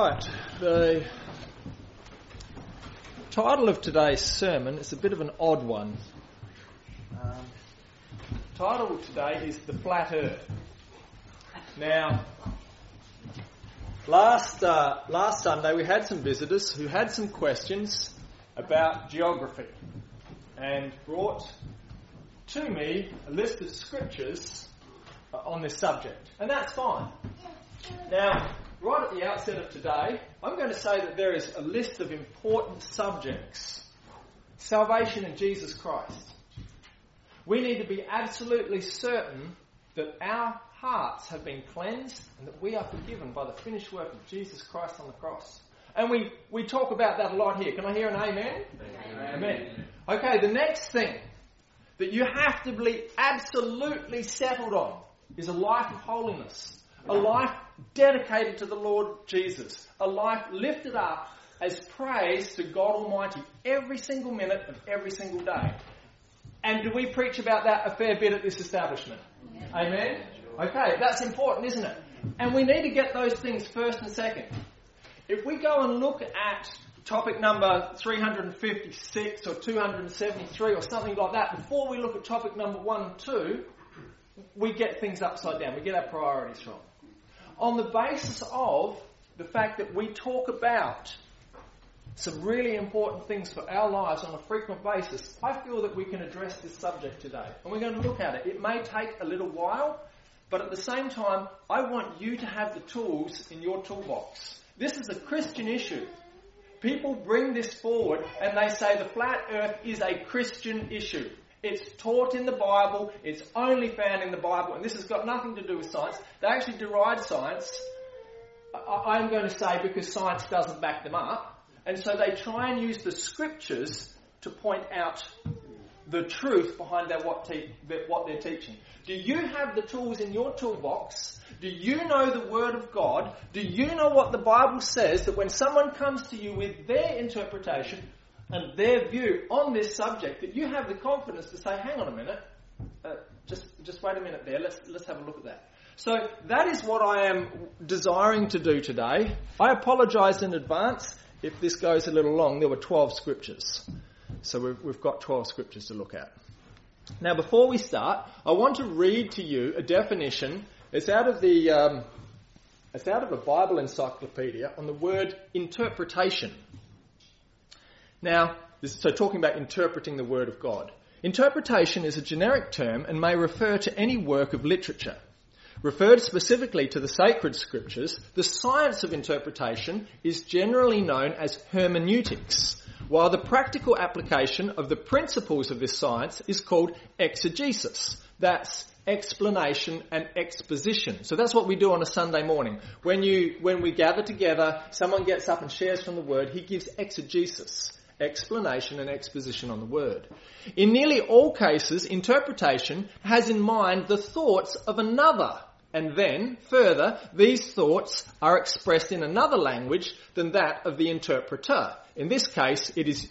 Right, the title of today's sermon is a bit of an odd one. Title today is The Flat Earth. Now, last Sunday we had some visitors who had some questions about geography and brought to me a list of scriptures on this subject, and that's fine. Now, right at the outset of today, I'm going to say that there is a list of important subjects. Salvation in Jesus Christ. We need to be absolutely certain that our hearts have been cleansed and that we are forgiven by the finished work of Jesus Christ on the cross. And we talk about that a lot here. Can I hear an amen? Amen. Okay, the next thing that you have to be absolutely settled on is a life of holiness. A life dedicated to the Lord Jesus. A life lifted up as praise to God Almighty every single minute of every single day. And do we preach about that a fair bit at this establishment? Yeah. Amen? Okay, that's important, isn't it? And we need to get those things first and second. If we go and look at topic number 356 or 273 or something like that, before we look at topic number 1 and 2, we get things upside down. We get our priorities wrong. On the basis of the fact that we talk about some really important things for our lives on a frequent basis, I feel that we can address this subject today. And we're going to look at it. It may take a little while, but at the same time, I want you to have the tools in your toolbox. This is a Christian issue. People bring this forward and they say the flat earth is a Christian issue. It's taught in the Bible, it's only found in the Bible, and this has got nothing to do with science. They actually deride science, I'm going to say, because science doesn't back them up. And so they try and use the scriptures to point out the truth behind what they're teaching. Do you have the tools in your toolbox? Do you know the Word of God? Do you know what the Bible says, that when someone comes to you with their interpretation and their view on this subject, that you have the confidence to say, hang on a minute, just wait a minute there, let's have a look at that. So that is what I am desiring to do today. I apologise in advance if this goes a little long. There were 12 scriptures. So we've got 12 scriptures to look at. Now before we start, I want to read to you a definition. It's out of a Bible encyclopedia on the word interpretation. Now, so talking about interpreting the Word of God. Interpretation is a generic term and may refer to any work of literature. Referred specifically to the sacred scriptures, the science of interpretation is generally known as hermeneutics, while the practical application of the principles of this science is called exegesis. That's explanation and exposition. So that's what we do on a Sunday morning. When we gather together, someone gets up and shares from the Word, he gives exegesis. Explanation and exposition on the Word. In nearly all cases, interpretation has in mind the thoughts of another, and then, further, these thoughts are expressed in another language than that of the interpreter. In this case, it is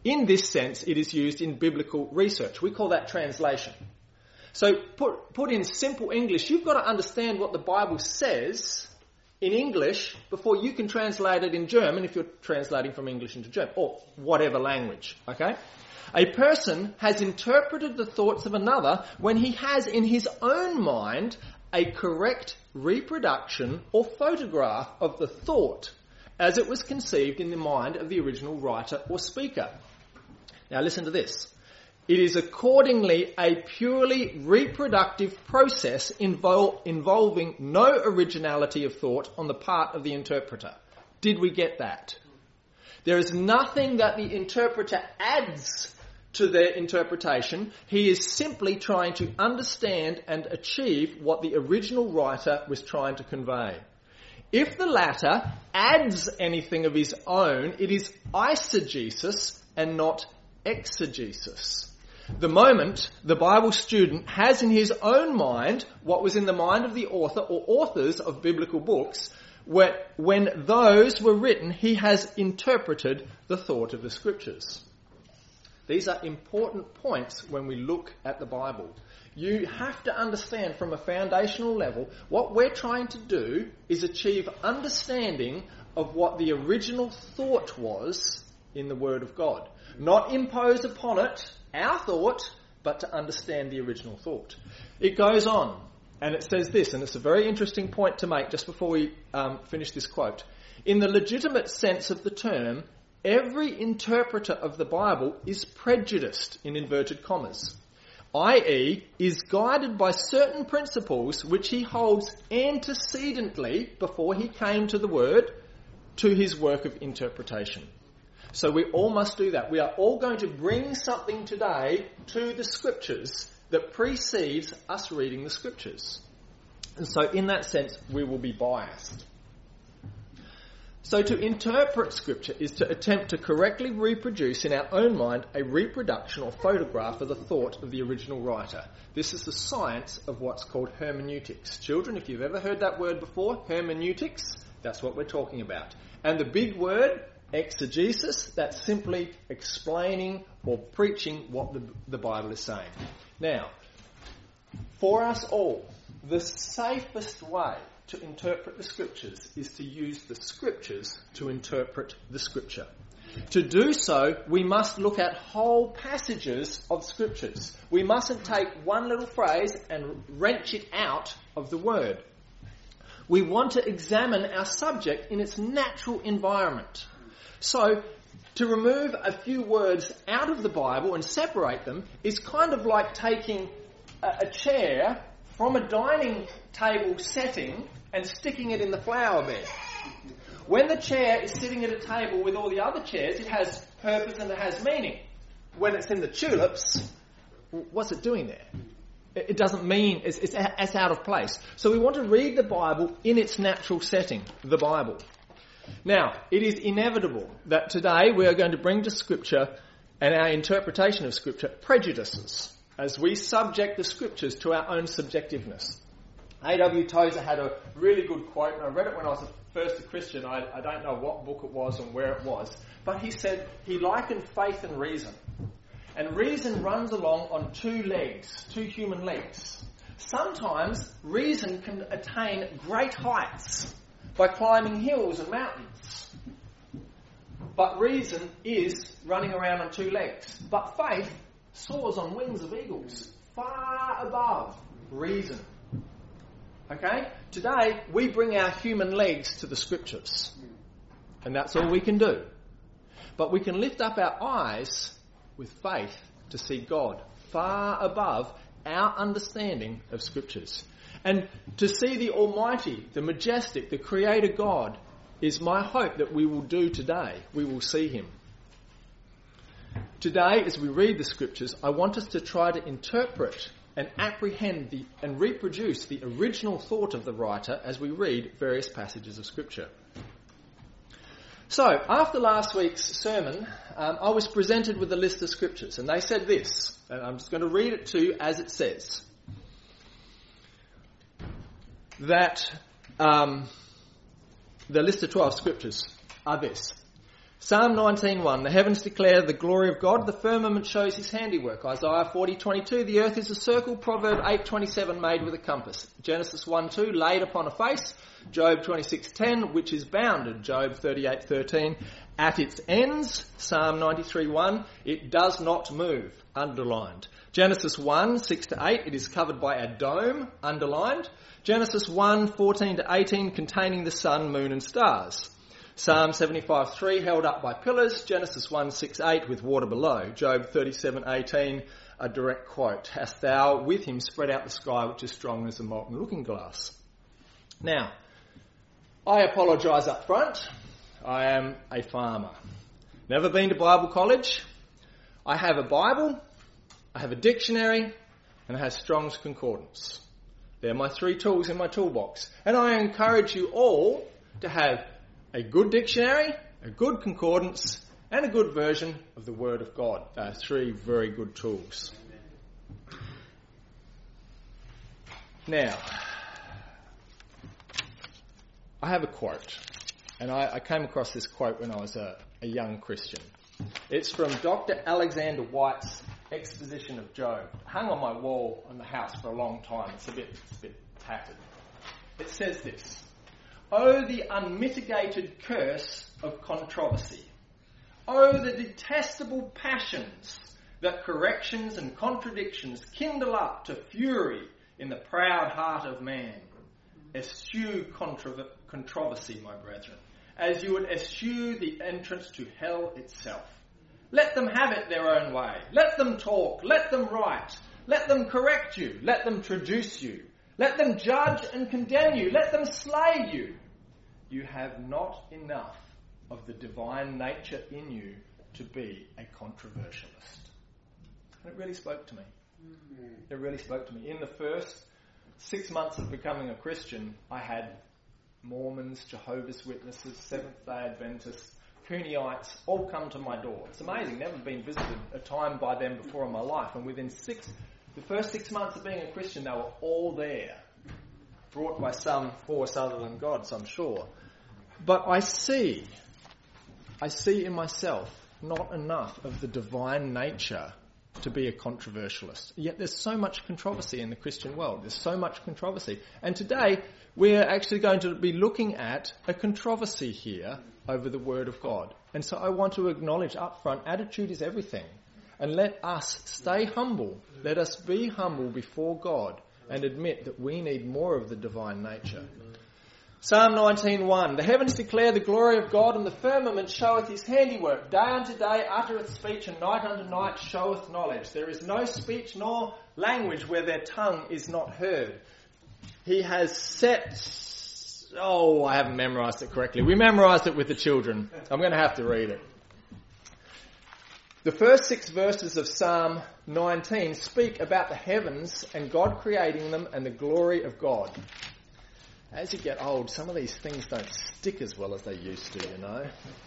used in biblical research. We call that translation. So, put in simple English, you've got to understand what the Bible says in English before you can translate it in German if you're translating from English into German, or whatever language, okay? A person has interpreted the thoughts of another when he has in his own mind a correct reproduction or photograph of the thought as it was conceived in the mind of the original writer or speaker. Now listen to this. It is accordingly a purely reproductive process involving no originality of thought on the part of the interpreter. Did we get that? There is nothing that the interpreter adds to their interpretation. He is simply trying to understand and achieve what the original writer was trying to convey. If the latter adds anything of his own, it is eisegesis and not exegesis. The moment the Bible student has in his own mind what was in the mind of the author or authors of biblical books, when those were written, he has interpreted the thought of the scriptures. These are important points when we look at the Bible. You have to understand from a foundational level, what we're trying to do is achieve understanding of what the original thought was in the Word of God. Not impose upon it our thought, but to understand the original thought. It goes on, and it says this, and it's a very interesting point to make just before we finish this quote. In the legitimate sense of the term, every interpreter of the Bible is prejudiced, in inverted commas, i.e. is guided by certain principles which he holds antecedently, before he came to the Word, to his work of interpretation. So we all must do that. We are all going to bring something today to the Scriptures that precedes us reading the Scriptures. And so in that sense, we will be biased. So to interpret Scripture is to attempt to correctly reproduce in our own mind a reproduction or photograph of the thought of the original writer. This is the science of what's called hermeneutics. Children, if you've ever heard that word before, hermeneutics, that's what we're talking about. And the big word, exegesis, that's simply explaining or preaching what the Bible is saying. Now, for us all, the safest way to interpret the Scriptures is to use the Scriptures to interpret the Scripture. To do so, we must look at whole passages of Scriptures. We mustn't take one little phrase and wrench it out of the Word. We want to examine our subject in its natural environment. So, to remove a few words out of the Bible and separate them is kind of like taking a chair from a dining table setting and sticking it in the flower bed. When the chair is sitting at a table with all the other chairs, it has purpose and it has meaning. When it's in the tulips, what's it doing there? It doesn't mean, it's out of place. So we want to read the Bible in its natural setting, the Bible. Now, it is inevitable that today we are going to bring to Scripture and our interpretation of Scripture prejudices as we subject the Scriptures to our own subjectiveness. A.W. Tozer had a really good quote, and I read it when I was first a Christian. I don't know what book it was and where it was, but he said he likened faith and reason. And reason runs along on two legs, two human legs. Sometimes reason can attain great heights by climbing hills and mountains. But reason is running around on two legs. But faith soars on wings of eagles, far above reason. Okay? Today, we bring our human legs to the Scriptures. And that's all we can do. But we can lift up our eyes with faith to see God far above our understanding of Scriptures. And to see the Almighty, the Majestic, the Creator God is my hope that we will do today. We will see Him. Today, as we read the Scriptures, I want us to try to interpret and apprehend and reproduce the original thought of the writer as we read various passages of Scripture. So, after last week's sermon, I was presented with a list of Scriptures, and they said this, and I'm just going to read it to you as it says. That the list of 12 Scriptures are this. Psalm 19:1, the heavens declare the glory of God, the firmament shows his handiwork. Isaiah 40:22, the earth is a circle. Proverb 8:27, made with a compass. Genesis 1:2, laid upon a face. Job 26:10, which is bounded. Job 38:13, at its ends. Psalm 93:1, it does not move. Underlined. Genesis 1:6-8, it is covered by a dome. Underlined. Genesis 1:14-18, containing the sun, moon and stars. Psalm 75:3, held up by pillars. Genesis 1:6-8, with water below. Job 37:18, a direct quote. Hast thou with him spread out the sky, which is strong as a molten looking glass? Now, I apologise up front. I am a farmer. Never been to Bible college. I have a Bible, I have a dictionary, and I have Strong's Concordance. They're my three tools in my toolbox. And I encourage you all to have a good dictionary, a good concordance, and a good version of the Word of God. They are three very good tools. Now, I have a quote, and I came across this quote when I was a young Christian. It's from Dr. Alexander White's Exposition of Job. It hung on my wall in the house for a long time. It's a bit tattered. It says this: Oh, the unmitigated curse of controversy. Oh, the detestable passions that corrections and contradictions kindle up to fury in the proud heart of man. Eschew controversy, my brethren, as you would eschew the entrance to hell itself. Let them have it their own way. Let them talk. Let them write. Let them correct you. Let them traduce you. Let them judge and condemn you. Let them slay you. You have not enough of the divine nature in you to be a controversialist. And it really spoke to me. It really spoke to me. In the first 6 months of becoming a Christian, I had Mormons, Jehovah's Witnesses, Seventh-day Adventists, Cooneyite all come to my door. It's amazing. Never been visited a time by them before in my life. And within the first 6 months of being a Christian, they were all there. Brought by some force other than God's, I'm sure. But I see in myself not enough of the divine nature to be a controversialist. Yet there's so much controversy in the Christian world. There's so much controversy. And today we're actually going to be looking at a controversy here over the Word of God. And so I want to acknowledge up front, attitude is everything. And let us stay humble. Let us be humble before God and admit that we need more of the divine nature. Psalm 19:1. The heavens declare the glory of God, and the firmament showeth his handiwork. Day unto day uttereth speech, and night unto night showeth knowledge. There is no speech nor language where their tongue is not heard. He has set... Oh, I haven't memorised it correctly. We memorised it with the children. I'm going to have to read it. The first 6 verses of Psalm 19 speak about the heavens and God creating them and the glory of God. As you get old, some of these things don't stick as well as they used to, you know.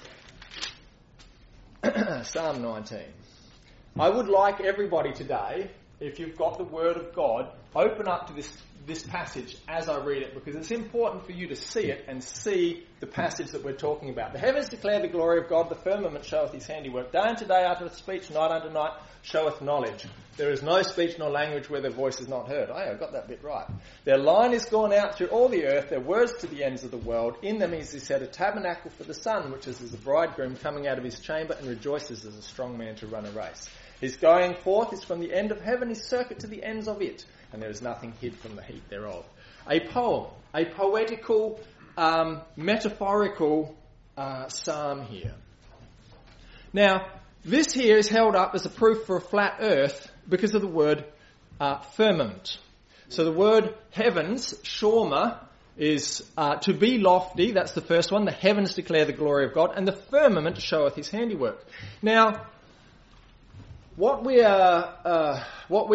Psalm 19. I would like everybody today, if you've got the Word of God, open up to this passage as I read it, because it's important for you to see it and see the passage that we're talking about. The heavens declare the glory of God, the firmament showeth his handiwork. Day unto day uttereth speech, night unto night showeth knowledge. There is no speech nor language where their voice is not heard. Oh, I got that bit right. Their line is gone out through all the earth, their words to the ends of the world. In them is he set a tabernacle for the sun, which is as a bridegroom coming out of his chamber and rejoices as a strong man to run a race. His going forth is from the end of heaven, his circuit to the ends of it, and there is nothing hid from the heat thereof. A poem, a poetical, metaphorical psalm here. Now, this here is held up as a proof for a flat earth because of the word firmament. So the word heavens, shorma, is to be lofty. That's the first one. The heavens declare the glory of God, and the firmament showeth his handiwork. Now, what we are,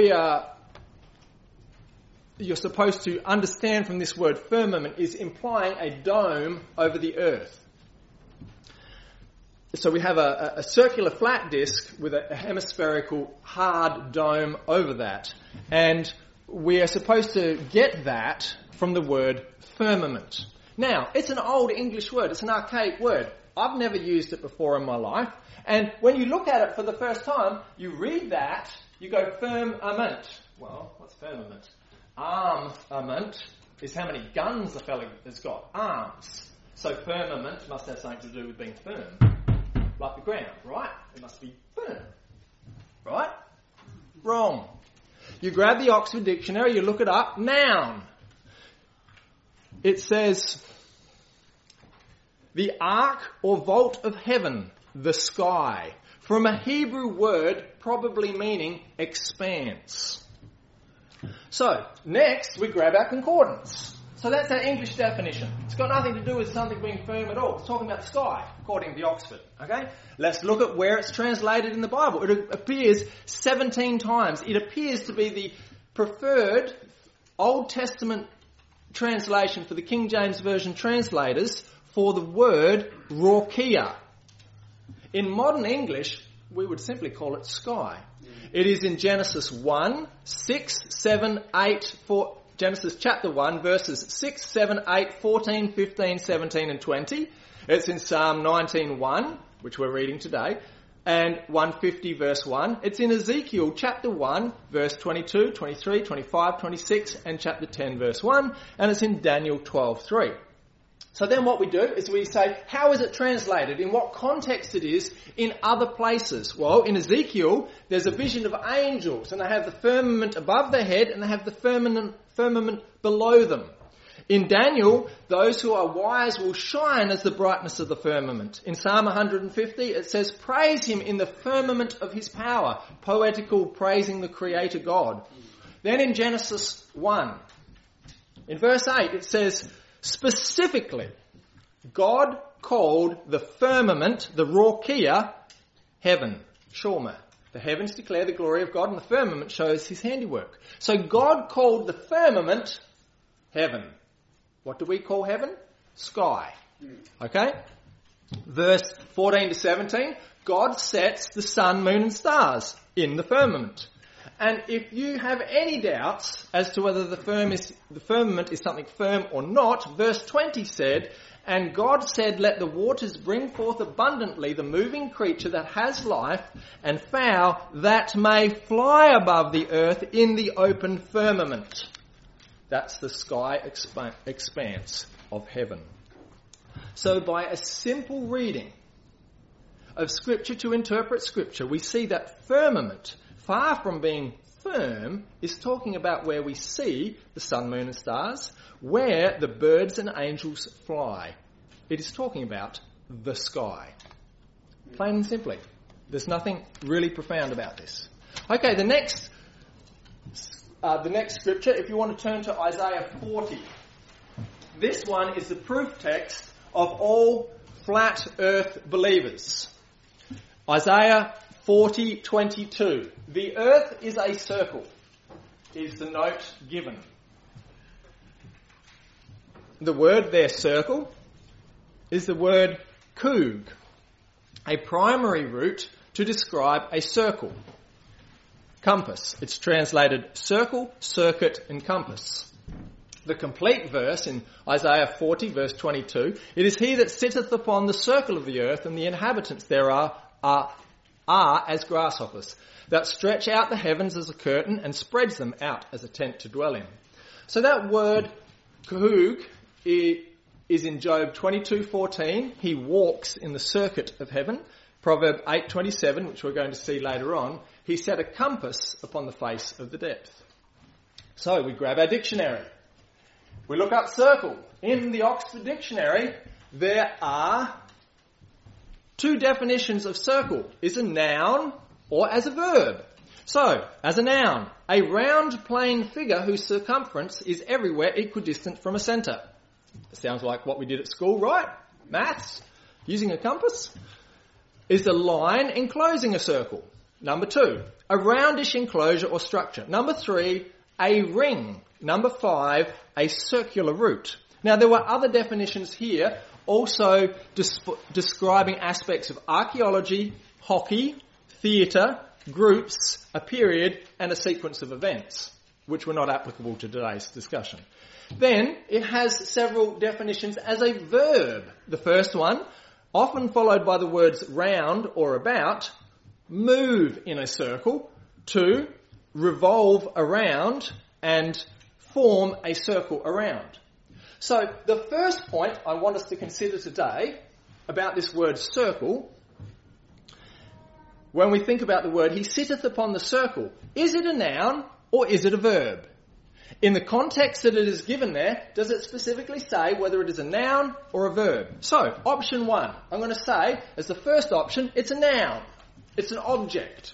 you're supposed to understand from this word firmament is implying a dome over the earth. So we have a circular flat disc with a hemispherical hard dome over that. And we are supposed to get that from the word firmament. Now, it's an old English word. It's an archaic word. I've never used it before in my life. And when you look at it for the first time, you read that, you go firmament. Well, what's firmament? Armament is how many guns a fellow has got. Arms. So firmament must have something to do with being firm. Like the ground, right? It must be firm. Right? Wrong. You grab the Oxford Dictionary, you look it up. Noun. It says, the ark or vault of heaven, the sky. From a Hebrew word probably meaning expanse. So, next we grab our concordance. So that's our English definition. It's got nothing to do with something being firm at all. It's talking about the sky, according to the Oxford. Okay? Let's look at where it's translated in the Bible. It appears 17 times. It appears to be the preferred Old Testament translation for the King James Version translators for the word Rakia. In modern English, we would simply call it sky. It is in Genesis 1, 6, 7, 8, 4... Genesis chapter 1, verses 6, 7, 8, 14, 15, 17 and 20. It's in Psalm 19:1, which we're reading today, and 150 verse 1. It's in Ezekiel chapter 1, verse 22, 23, 25, 26, and chapter 10 verse 1. And it's in Daniel 12:3. So then what we do is we say, how is it translated? In what context it is in other places? Well, in Ezekiel, there's a vision of angels, and they have the firmament above their head, and they have the firmament below them. In Daniel, those who are wise will shine as the brightness of the firmament. In Psalm 150, it says, praise him in the firmament of his power. Poetical praising the Creator God. Then in Genesis 1, in verse 8, it says, specifically, God called the firmament, the Rakia, heaven, Shorma. The heavens declare the glory of God, and the firmament shows his handiwork. So God called the firmament heaven. What do we call heaven? Sky. Okay? Verse 14 to 17, God sets the sun, moon and stars in the firmament. And if you have any doubts as to whether the firmament is something firm or not, verse 20 said, and God said, let the waters bring forth abundantly the moving creature that has life, and fowl that may fly above the earth in the open firmament. That's the sky expanse of heaven. So by a simple reading of Scripture to interpret Scripture, we see that firmament, far from being firm, is talking about where we see the sun, moon and stars, where the birds and angels fly. It is talking about the sky. Plain and simply. There's nothing really profound about this. Okay, the next scripture, if you want to turn to Isaiah 40. This one is the proof text of all flat earth believers. Isaiah 40:22. The earth is a circle, is the note given. The word there, circle, is the word kug, a primary root to describe a circle. Compass. It's translated circle, circuit and compass. The complete verse in Isaiah 40 verse 22, it is he that sitteth upon the circle of the earth, and the inhabitants thereof are as grasshoppers, that stretch out the heavens as a curtain and spreads them out as a tent to dwell in. So that word kug is in Job 22:14. He walks in the circuit of heaven. Proverb 8:27, which we're going to see later on, he set a compass upon the face of the depth. So we grab our dictionary. We look up circle. In the Oxford Dictionary, there are two definitions of circle. Is a noun or as a verb. So, as a noun, a round plane figure whose circumference is everywhere equidistant from a centre. Sounds like what we did at school, right? Maths, using a compass. Is a line enclosing a circle. Number 2, a roundish enclosure or structure. Number 3, a ring. Number 5, a circular route. Now there were other definitions here also describing aspects of archaeology, hockey, theatre, groups, a period and a sequence of events, which were not applicable to today's discussion. Then it has several definitions as a verb. The first one, often followed by the words round or about, move in a circle. 2, revolve around, and form a circle around. So the first point I want us to consider today about this word circle, when we think about the word, he sitteth upon the circle, is it a noun or is it a verb? In the context that it is given there, does it specifically say whether it is a noun or a verb? So, option 1, I'm going to say, as the first option, it's a noun. It's an object.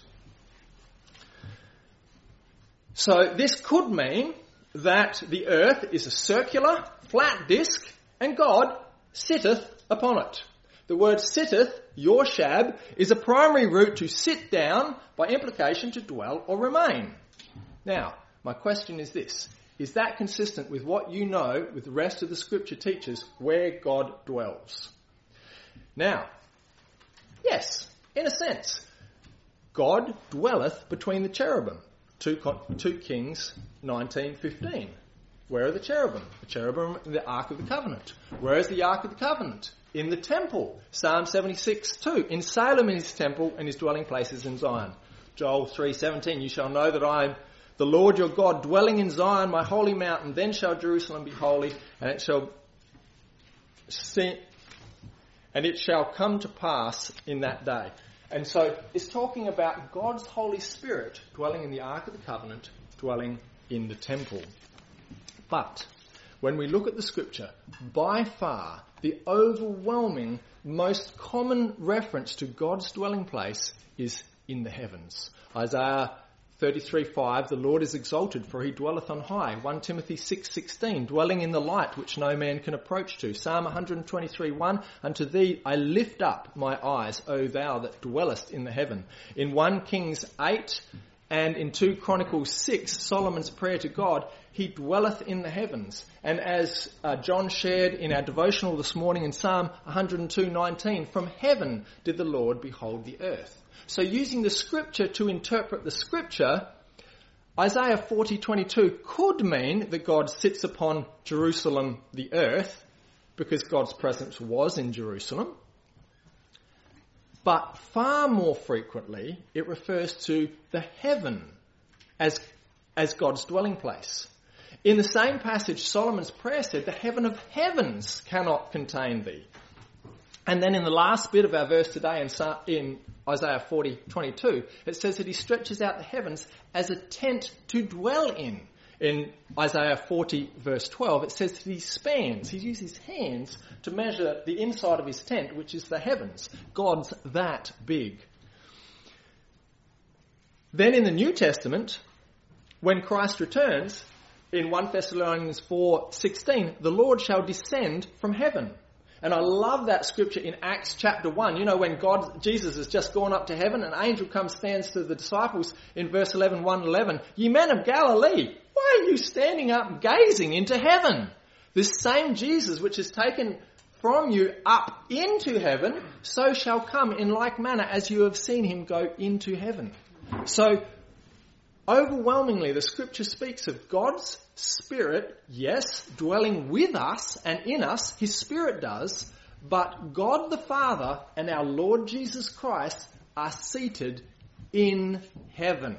So, this could mean that the earth is a circular, flat disc, and God sitteth upon it. The word sitteth, yorshab, is a primary root to sit down, by implication to dwell or remain. Now, my question is this. Is that consistent with what you know with the rest of the scripture teaches where God dwells? Now, yes, in a sense, God dwelleth between the cherubim. 2 Kings 19:15. Where are the cherubim? The cherubim in the Ark of the Covenant. Where is the Ark of the Covenant? In the temple. Psalm 76:2. In Salem in his temple, and his dwelling place is in Zion. Joel 3:17. You shall know that I am the Lord your God, dwelling in Zion, my holy mountain. Then shall Jerusalem be holy, and it shall and it shall come to pass in that day. And so it's talking about God's Holy Spirit dwelling in the Ark of the Covenant, dwelling in the temple. But when we look at the Scripture, by far the overwhelming, most common reference to God's dwelling place is in the heavens. Isaiah 33:5, the Lord is exalted, for he dwelleth on high. 1 Timothy 6:16, dwelling in the light which no man can approach to. Psalm 123:1, unto thee I lift up my eyes, O thou that dwellest in the heaven. In 1 Kings 8 and in 2 Chronicles 6, Solomon's prayer to God, he dwelleth in the heavens. And as John shared in our devotional this morning in Psalm 102:19, from heaven did the Lord behold the earth. So using the Scripture to interpret the Scripture, Isaiah 40:22 could mean that God sits upon Jerusalem, the earth, because God's presence was in Jerusalem. But far more frequently, it refers to the heaven as God's dwelling place. In the same passage, Solomon's prayer said, the heaven of heavens cannot contain thee. And then in the last bit of our verse today in Isaiah 40:22, it says that he stretches out the heavens as a tent to dwell in. In Isaiah 40 verse 12, it says that he spans, he uses his hands to measure the inside of his tent, which is the heavens. God's that big. Then in the New Testament, when Christ returns, in 1 Thessalonians 4:16, the Lord shall descend from heaven. And I love that scripture in Acts chapter 1. You know, when Jesus has just gone up to heaven, an angel comes, stands to the disciples in verse 1:11, ye men of Galilee, why are you standing up gazing into heaven? This same Jesus which is taken from you up into heaven, so shall come in like manner as you have seen him go into heaven. So, overwhelmingly, the scripture speaks of God's Spirit, yes, dwelling with us and in us, his Spirit does, but God the Father and our Lord Jesus Christ are seated in heaven.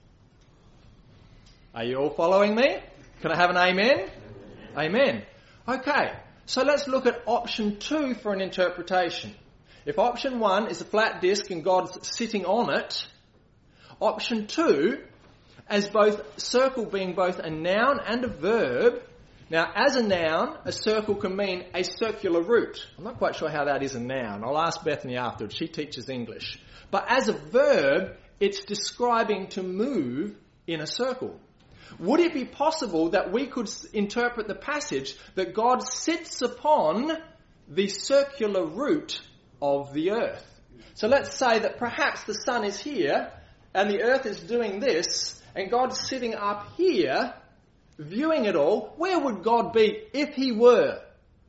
Are you all following me? Can I have an amen? Amen. Okay, so let's look at option 2 for an interpretation. If option 1 is a flat disc and God's sitting on it, option 2, as both circle being both a noun and a verb. Now, as a noun, a circle can mean a circular route. I'm not quite sure how that is a noun. I'll ask Bethany afterwards. She teaches English. But as a verb, it's describing to move in a circle. Would it be possible that we could interpret the passage that God sits upon the circular route of the earth? So let's say that perhaps the sun is here and the earth is doing this, and God's sitting up here, viewing it all. Where would God be if he were?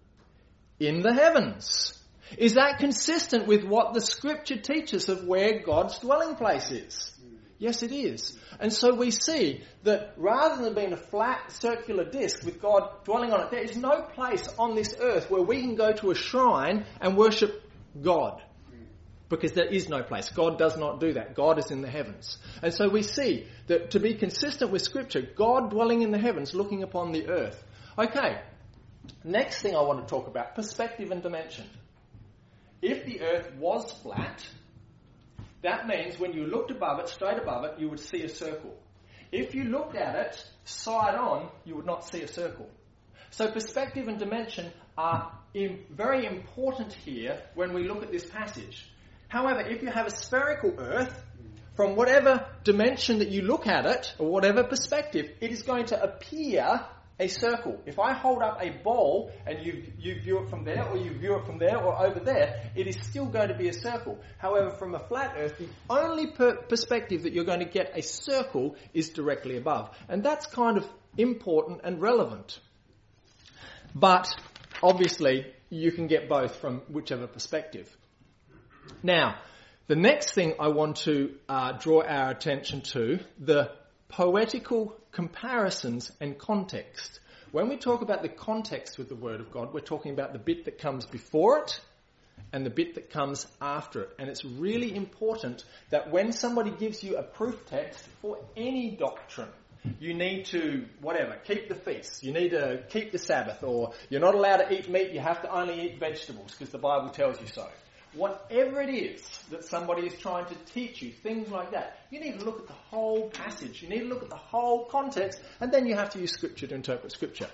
In the heavens. Is that consistent with what the scripture teaches of where God's dwelling place is? Yes, it is. And so we see that rather than being a flat circular disc with God dwelling on it, there is no place on this earth where we can go to a shrine and worship God. Because there is no place. God does not do that. God is in the heavens. And so we see that to be consistent with Scripture, God dwelling in the heavens, looking upon the earth. Okay, next thing I want to talk about, perspective and dimension. If the earth was flat, that means when you looked above it, straight above it, you would see a circle. If you looked at it side on, you would not see a circle. So perspective and dimension are very important here when we look at this passage. However, if you have a spherical earth, from whatever dimension that you look at it, or whatever perspective, it is going to appear a circle. If I hold up a bowl and you view it from there, or you view it from there, or over there, it is still going to be a circle. However, from a flat earth, the only perspective that you're going to get a circle is directly above. And that's kind of important and relevant. But, obviously, you can get both from whichever perspective. Now, the next thing I want to draw our attention to, the poetical comparisons and context. When we talk about the context with the Word of God, we're talking about the bit that comes before it and the bit that comes after it. And it's really important that when somebody gives you a proof text for any doctrine, you need to, keep the feast. You need to keep the Sabbath, or you're not allowed to eat meat, you have to only eat vegetables because the Bible tells you so. Whatever it is that somebody is trying to teach you, things like that, you need to look at the whole passage. You need to look at the whole context, and then you have to use Scripture to interpret Scripture.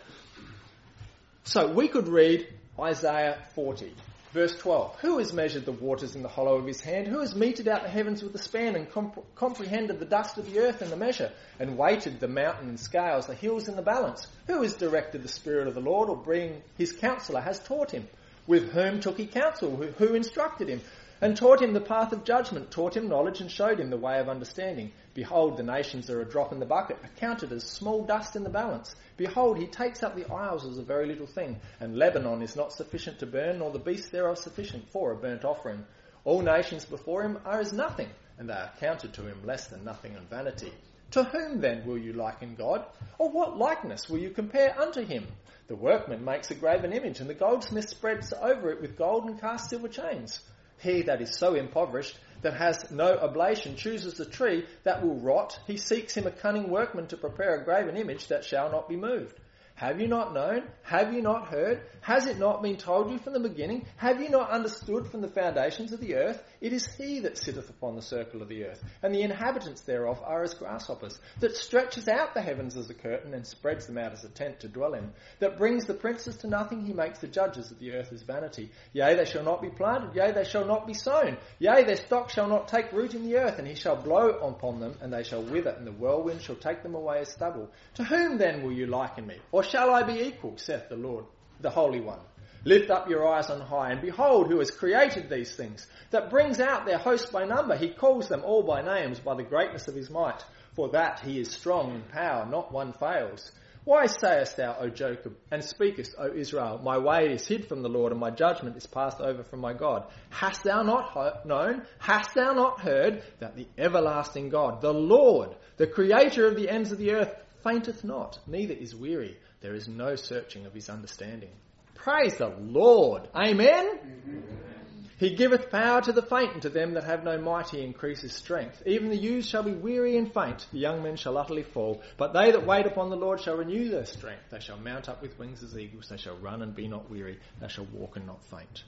So we could read Isaiah 40, verse 12. Who has measured the waters in the hollow of his hand? Who has meted out the heavens with a span and comprehended the dust of the earth in the measure, and weighted the mountain in scales, the hills in the balance? Who has directed the Spirit of the Lord, or being his counsellor has taught him? With whom took he counsel? Who instructed him? And taught him the path of judgment, taught him knowledge, and showed him the way of understanding. Behold, the nations are a drop in the bucket, accounted as small dust in the balance. Behold, he takes up the isles as a very little thing, and Lebanon is not sufficient to burn, nor the beasts thereof sufficient for a burnt offering. All nations before him are as nothing, and they are counted to him less than nothing and vanity. To whom then will you liken God? Or what likeness will you compare unto him? The workman makes a graven image, and the goldsmith spreads over it with gold and casts silver chains. He that is so impoverished that has no oblation chooses a tree that will rot. He seeks him a cunning workman to prepare a graven image that shall not be moved. Have you not known? Have you not heard? Has it not been told you from the beginning? Have you not understood from the foundations of the earth? It is he that sitteth upon the circle of the earth, and the inhabitants thereof are as grasshoppers, that stretches out the heavens as a curtain, and spreads them out as a tent to dwell in, that brings the princes to nothing. He makes the judges of the earth as vanity. Yea, they shall not be planted, yea, they shall not be sown. Yea, their stock shall not take root in the earth, and he shall blow upon them, and they shall wither, and the whirlwind shall take them away as stubble. To whom then will you liken me? Or shall I be equal, saith the Lord, the Holy One? Lift up your eyes on high, and behold who has created these things, that brings out their host by number. He calls them all by names, by the greatness of his might. For that he is strong in power, not one fails. Why sayest thou, O Jacob, and speakest, O Israel, my way is hid from the Lord, and my judgment is passed over from my God? Hast thou not known, hast thou not heard, that the everlasting God, the Lord, the creator of the ends of the earth, fainteth not, neither is weary. There is no searching of his understanding. Praise the Lord. Amen? Amen. He giveth power to the faint, and to them that have no might he increases strength. Even the youths shall be weary and faint, the young men shall utterly fall. But they that wait upon the Lord shall renew their strength. They shall mount up with wings as eagles. They shall run and be not weary. They shall walk and not faint.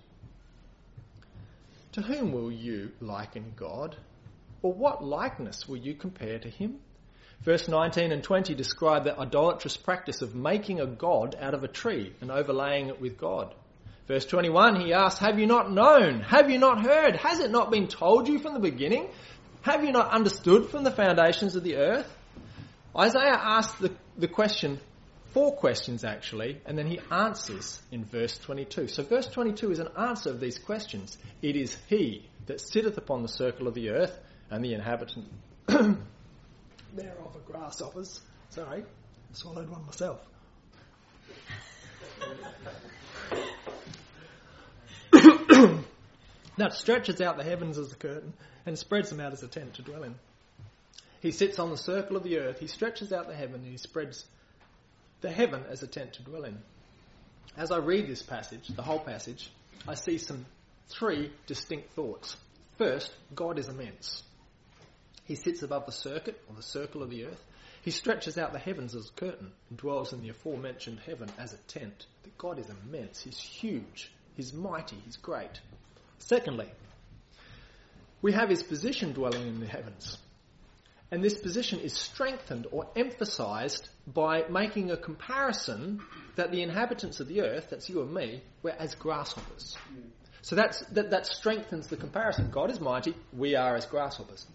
To whom will you liken God? Or what likeness will you compare to him? Verse 19 and 20 describe the idolatrous practice of making a god out of a tree and overlaying it with God. Verse 21, he asks, have you not known? Have you not heard? Has it not been told you from the beginning? Have you not understood from the foundations of the earth? Isaiah asks the question, 4 questions actually, and then he answers in verse 22. So verse 22 is an answer of these questions. It is he that sitteth upon the circle of the earth, and the inhabitant thereof are grasshoppers. Sorry, I swallowed one myself. That stretches out the heavens as a curtain and spreads them out as a tent to dwell in. He sits on the circle of the earth. He stretches out the heaven and he spreads the heaven as a tent to dwell in. As I read this passage, the whole passage, I see 3 distinct thoughts. First, God is immense. He sits above the circuit or the circle of the earth. He stretches out the heavens as a curtain and dwells in the aforementioned heaven as a tent. That God is immense. He's huge. He's mighty. He's great. Secondly, we have his position dwelling in the heavens. And this position is strengthened or emphasised by making a comparison that the inhabitants of the earth, that's you and me, we're as grasshoppers. So that strengthens the comparison. God is mighty, we are as grasshoppers.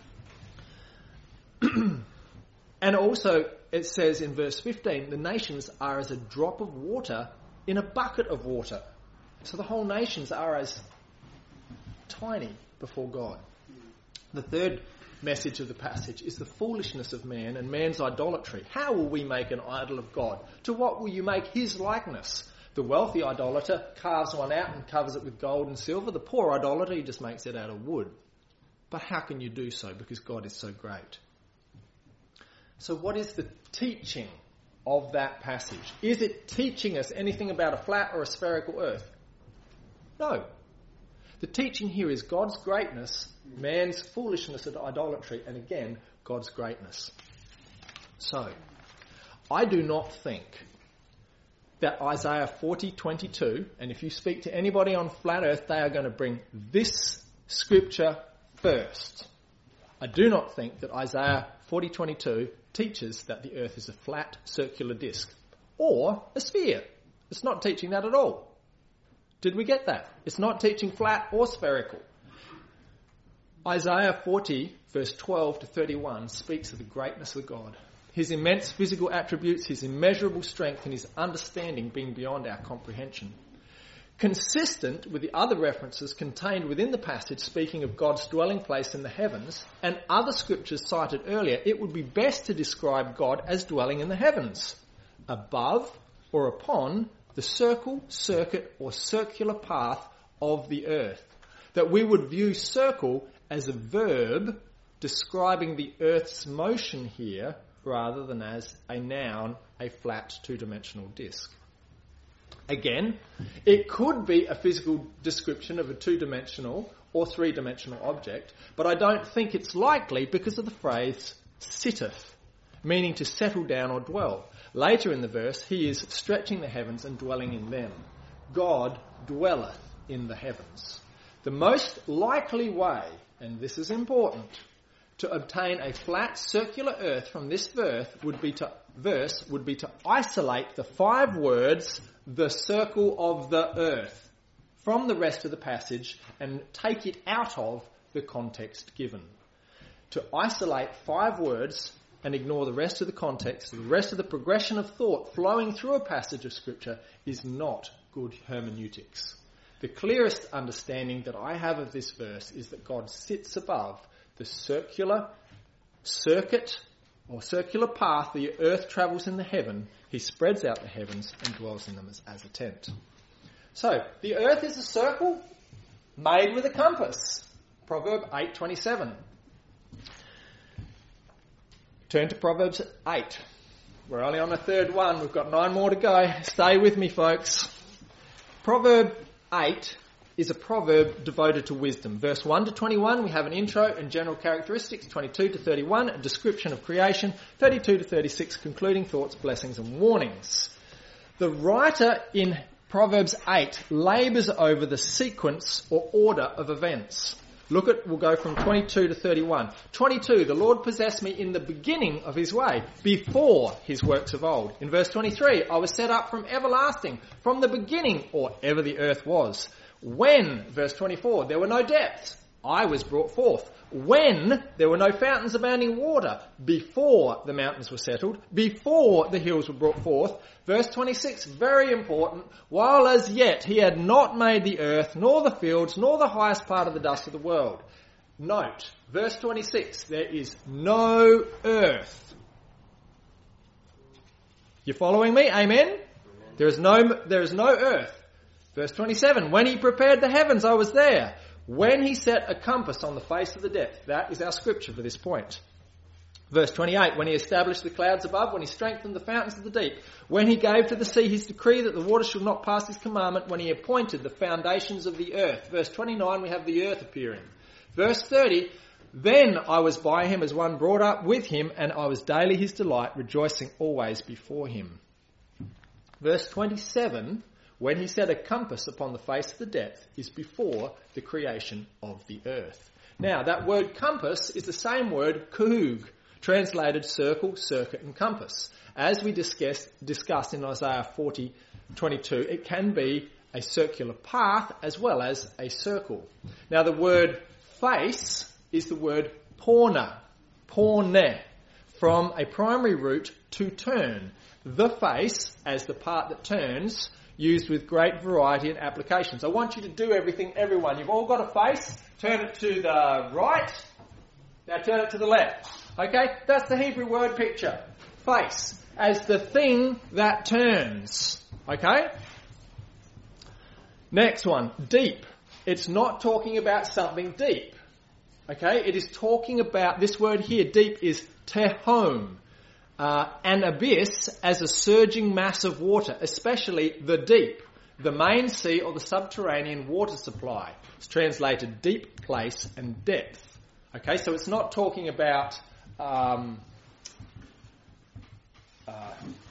And also it says in verse 15, the nations are as a drop of water in a bucket of water. So the whole nations are as tiny before God. The third message of the passage is the foolishness of man and man's idolatry. How will we make an idol of God? To what will you make his likeness? The wealthy idolater carves one out and covers it with gold and silver. The poor idolater, he just makes it out of wood. But how can you do so? Because God is so great. So what is the teaching of that passage? Is it teaching us anything about a flat or a spherical earth? No. The teaching here is God's greatness, man's foolishness and idolatry, and again, God's greatness. So, I do not think that Isaiah 40:22, and if you speak to anybody on flat earth, they are going to bring this scripture first. I do not think that Isaiah 40:22 teaches that the earth is a flat circular disc or a sphere. It's not teaching that at all. Did we get that? It's not teaching flat or spherical. Isaiah 40 verse 12 to 31 speaks of the greatness of God. His immense physical attributes, his immeasurable strength, and his understanding being beyond our comprehension. Consistent with the other references contained within the passage speaking of God's dwelling place in the heavens and other scriptures cited earlier, it would be best to describe God as dwelling in the heavens, above or upon the circle, circuit, or circular path of the earth. That we would view circle as a verb describing the earth's motion here, rather than as a noun, a flat two-dimensional disc. Again, it could be a physical description of a two-dimensional or three-dimensional object, but I don't think it's likely because of the phrase sitteth, meaning to settle down or dwell. Later in the verse, he is stretching the heavens and dwelling in them. God dwelleth in the heavens. The most likely way, and this is important, to obtain a flat circular earth from this verse would be to isolate the 5 words, the circle of the earth, from the rest of the passage and take it out of the context given. To isolate 5 words and ignore the rest of the context, the rest of the progression of thought flowing through a passage of Scripture is not good hermeneutics. The clearest understanding that I have of this verse is that God sits above the circular circuit or circular path the earth travels in the heaven. He spreads out the heavens and dwells in them as a tent. So, the earth is a circle made with a compass. Proverb 8:27. Turn to Proverbs 8. We're only on the third one. We've got 9 more to go. Stay with me, folks. Proverb 8 is a proverb devoted to wisdom. Verse 1 to 21, we have an intro and general characteristics. 22 to 31, a description of creation. 32 to 36, concluding thoughts, blessings and warnings. The writer in Proverbs 8 labours over the sequence or order of events. We'll go from 22 to 31. 22, the Lord possessed me in the beginning of his way, before his works of old. In verse 23, I was set up from everlasting, from the beginning, or ever the earth was. When, verse 24, there were no depths, I was brought forth. When there were no fountains abounding water, before the mountains were settled, before the hills were brought forth. Verse 26, very important, while as yet he had not made the earth, nor the fields, nor the highest part of the dust of the world. Note, verse 26, there is no earth. You following me? Amen? There is no earth. Verse 27, when he prepared the heavens, I was there. When he set a compass on the face of the depth. That is our scripture for this point. Verse 28, when he established the clouds above, when he strengthened the fountains of the deep, when he gave to the sea his decree that the waters should not pass his commandment, when he appointed the foundations of the earth. Verse 29, we have the earth appearing. Verse 30, then I was by him as one brought up with him, and I was daily his delight, rejoicing always before him. Verse 27, when he set a compass upon the face of the depth, is before the creation of the earth. Now, that word compass is the same word kug, translated circle, circuit and compass. As we discussed in Isaiah 40:22, it can be a circular path as well as a circle. Now, the word face is the word porne, from a primary root to turn. The face, as the part that turns, used with great variety and applications. I want you to do everyone. You've all got a face. Turn it to the right. Now turn it to the left. Okay? That's the Hebrew word picture. Face. As the thing that turns. Okay? Next one. Deep. It's not talking about something deep. Okay? It is talking about, this word here, deep, is tehom. An abyss as a surging mass of water, especially the deep, the main sea or the subterranean water supply. It's translated deep place and depth. Okay, so it's not talking about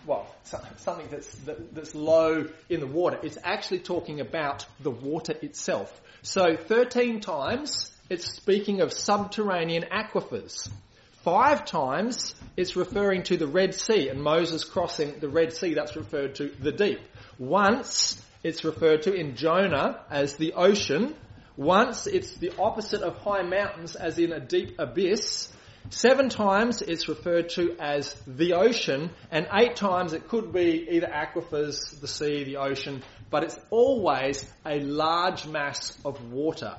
something that's low in the water. It's actually talking about the water itself. So 13 times it's speaking of subterranean aquifers. 5 times it's referring to the Red Sea and Moses crossing the Red Sea. That's referred to the deep. Once it's referred to in Jonah as the ocean. Once it's the opposite of high mountains, as in a deep abyss. 7 times it's referred to as the ocean, and 8 times it could be either aquifers, the sea, the ocean, but it's always a large mass of water.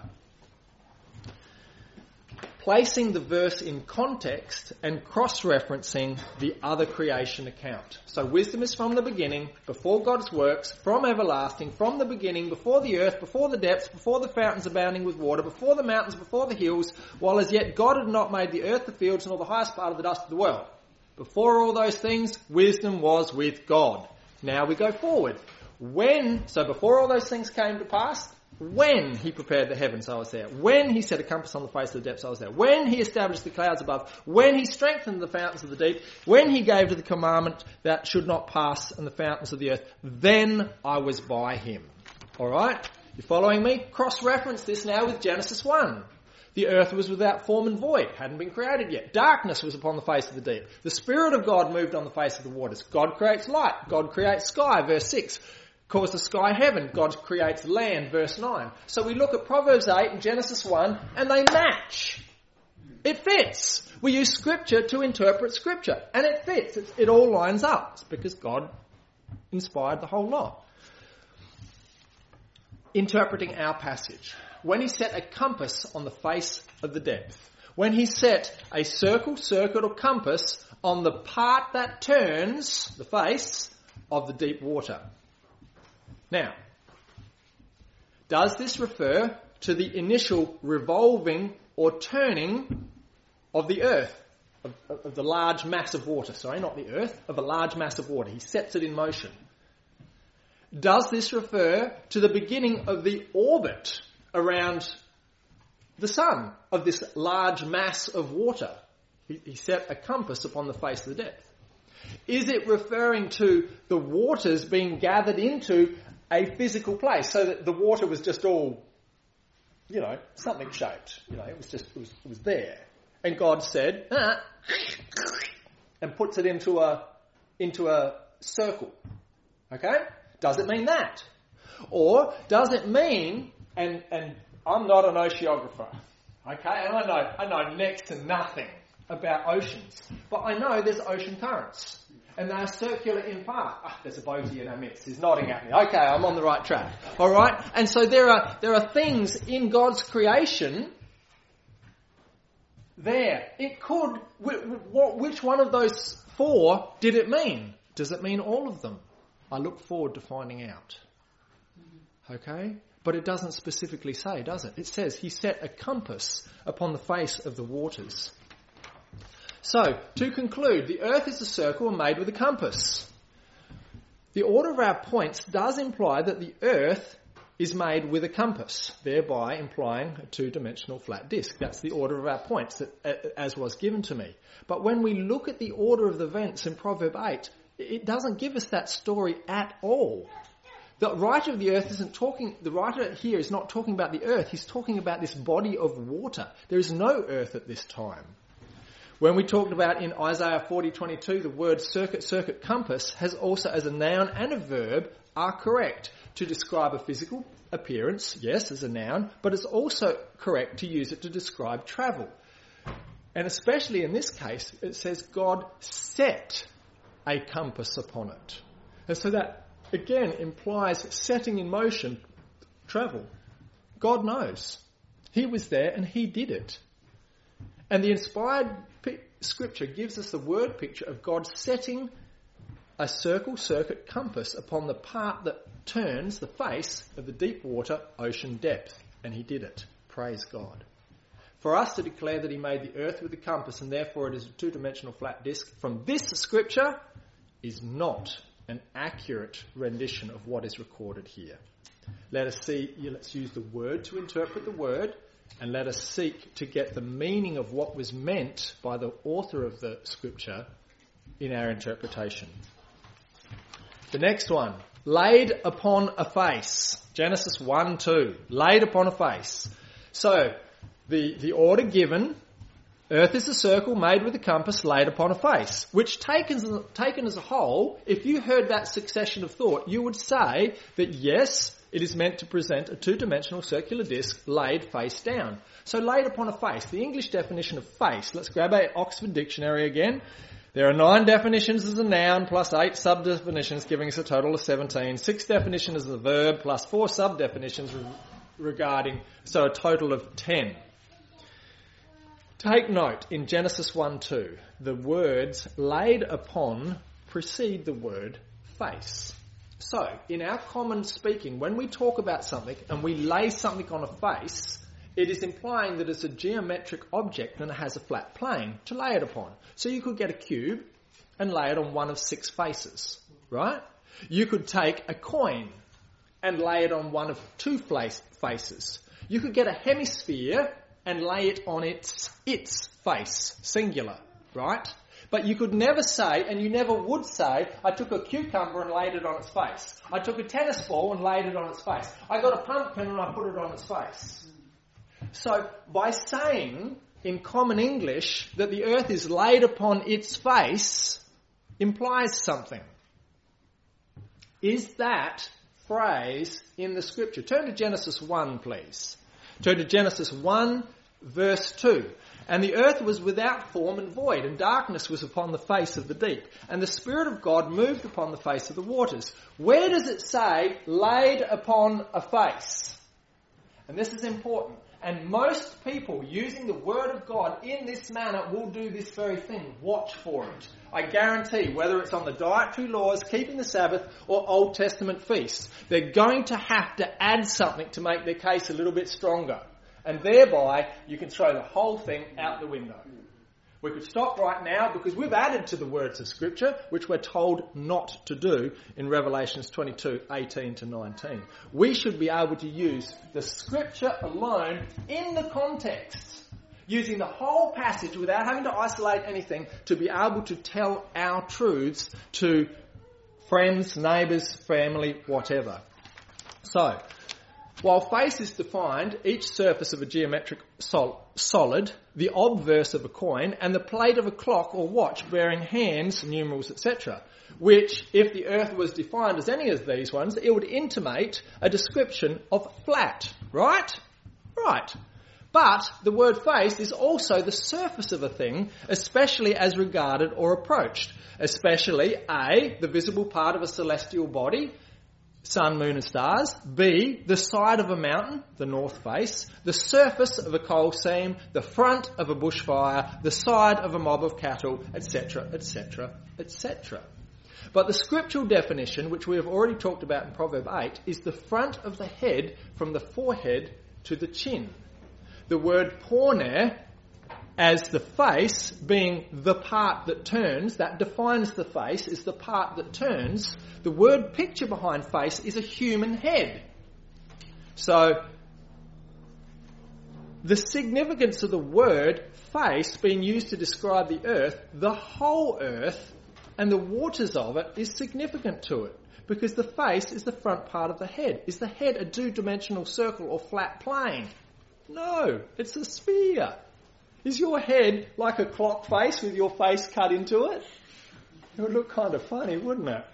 Placing the verse in context and cross-referencing the other creation account. So wisdom is from the beginning, before God's works, from everlasting, from the beginning, before the earth, before the depths, before the fountains abounding with water, before the mountains, before the hills, while as yet God had not made the earth, the fields, nor the highest part of the dust of the world. Before all those things, wisdom was with God. Now we go forward. So before all those things came to pass, when he prepared the heavens, I was there. When he set a compass on the face of the depths, I was there. When he established the clouds above. When he strengthened the fountains of the deep. When he gave to the commandment that should not pass and the fountains of the earth. Then I was by him. Alright? You following me? Cross-reference this now with Genesis 1. The earth was without form and void. Hadn't been created yet. Darkness was upon the face of the deep. The Spirit of God moved on the face of the waters. God creates light. God creates sky. Verse 6. Calls the sky heaven. God creates land, verse 9. So we look at Proverbs 8 and Genesis 1 and they match. It fits. We use Scripture to interpret Scripture and it fits. It all lines up. It's because God inspired the whole lot. Interpreting our passage. When he set a compass on the face of the depth. When he set a circle, circuit or compass on the part that turns, the face, of the deep water. Now, does this refer to the initial revolving or turning of the earth, of the large mass of water? Sorry, not the earth, of a large mass of water. He sets it in motion. Does this refer to the beginning of the orbit around the sun of this large mass of water? He set a compass upon the face of the depth. Is it referring to the waters being gathered into a physical place so that the water was just all, something shaped? It was there. And God said, and puts it into a circle. Okay? Does it mean that? Or does it mean, and I'm not an oceanographer, okay, and I know next to nothing about oceans, but I know there's ocean currents. And they're circular in path. There's a boaty in our midst. He's nodding at me. Okay, I'm on the right track. All right? And so there are things in God's creation there. It could... Which one of those 4 did it mean? Does it mean all of them? I look forward to finding out. Okay? But it doesn't specifically say, does it? It says he set a compass upon the face of the waters. So, to conclude, the earth is a circle made with a compass. The order of our points does imply that the earth is made with a compass, thereby implying a 2-dimensional flat disk. That's the order of our points, as was given to me. But when we look at the order of the events in Proverb 8, it doesn't give us that story at all. The writer of the earth the writer here is not talking about the earth, he's talking about this body of water. There is no earth at this time. When we talked about in Isaiah 40:22, the word circuit, compass has also as a noun and a verb are correct to describe a physical appearance, yes, as a noun, but it's also correct to use it to describe travel. And especially in this case, it says God set a compass upon it. And so that, again, implies setting in motion travel. God knows. He was there and he did it. And the inspired Scripture gives us the word picture of God setting a circle, circuit, compass upon the part that turns the face of the deep water ocean depth. And he did it. Praise God. For us to declare that he made the earth with a compass and therefore it is a 2-dimensional flat disk from this Scripture is not an accurate rendition of what is recorded here. Let's use the word to interpret the word. And let us seek to get the meaning of what was meant by the author of the Scripture in our interpretation. The next one, laid upon a face. Genesis 1:2, laid upon a face. So, the order given, earth is a circle made with a compass laid upon a face, which taken as a whole, if you heard that succession of thought, you would say that yes, it is meant to present a two-dimensional circular disc laid face down. So laid upon a face, the English definition of face, let's grab our Oxford Dictionary again. There are 9 definitions as a noun plus 8 sub-definitions giving us a total of 17. 6 definitions as a verb plus 4 sub-definitions regarding, so a total of 10. Take note, in Genesis 1:2, the words laid upon precede the word face. So, in our common speaking, when we talk about something and we lay something on a face, it is implying that it's a geometric object and it has a flat plane to lay it upon. So you could get a cube and lay it on one of 6 faces, right? You could take a coin and lay it on one of 2 faces. You could get a hemisphere and lay it on its face, singular, right? But you could never say, and you never would say, I took a cucumber and laid it on its face. I took a tennis ball and laid it on its face. I got a pumpkin and I put it on its face. So, by saying in common English that the earth is laid upon its face implies something. Is that phrase in the scripture? Turn to Genesis 1, please. Turn to Genesis 1, verse 2. And the earth was without form and void, and darkness was upon the face of the deep. And the Spirit of God moved upon the face of the waters. Where does it say, laid upon a face? And this is important. And most people using the Word of God in this manner will do this very thing. Watch for it. I guarantee, whether it's on the dietary laws, keeping the Sabbath, or Old Testament feasts, they're going to have to add something to make their case a little bit stronger. And thereby, you can throw the whole thing out the window. We could stop right now because we've added to the words of Scripture, which we're told not to do in Revelations 22:18-19. We should be able to use the Scripture alone in the context, using the whole passage without having to isolate anything, to be able to tell our truths to friends, neighbours, family, whatever. So, while face is defined, each surface of a geometric solid, the obverse of a coin, and the plate of a clock or watch bearing hands, numerals, etc., which, if the earth was defined as any of these ones, it would intimate a description of flat, right? Right. But the word face is also the surface of a thing, especially as regarded or approached, especially A, the visible part of a celestial body, sun, moon and stars. B, the side of a mountain, the north face. The surface of a coal seam. The front of a bushfire. The side of a mob of cattle, etc., etc., etc. But the scriptural definition, which we have already talked about in Proverb 8, is the front of the head from the forehead to the chin. The word porne, as the face being the part that turns, that defines the face, is the part that turns. The word picture behind face is a human head. So, the significance of the word face being used to describe the earth, the whole earth, and the waters of it is significant to it. Because the face is the front part of the head. Is the head a two-dimensional circle or flat plane? No, it's a sphere. Is your head like a clock face with your face cut into it? It would look kind of funny, wouldn't it?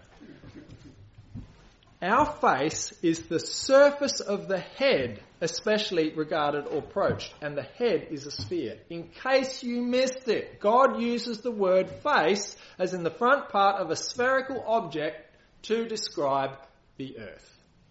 Our face is the surface of the head, especially regarded or approached, and the head is a sphere. In case you missed it, God uses the word face as in the front part of a spherical object to describe the earth.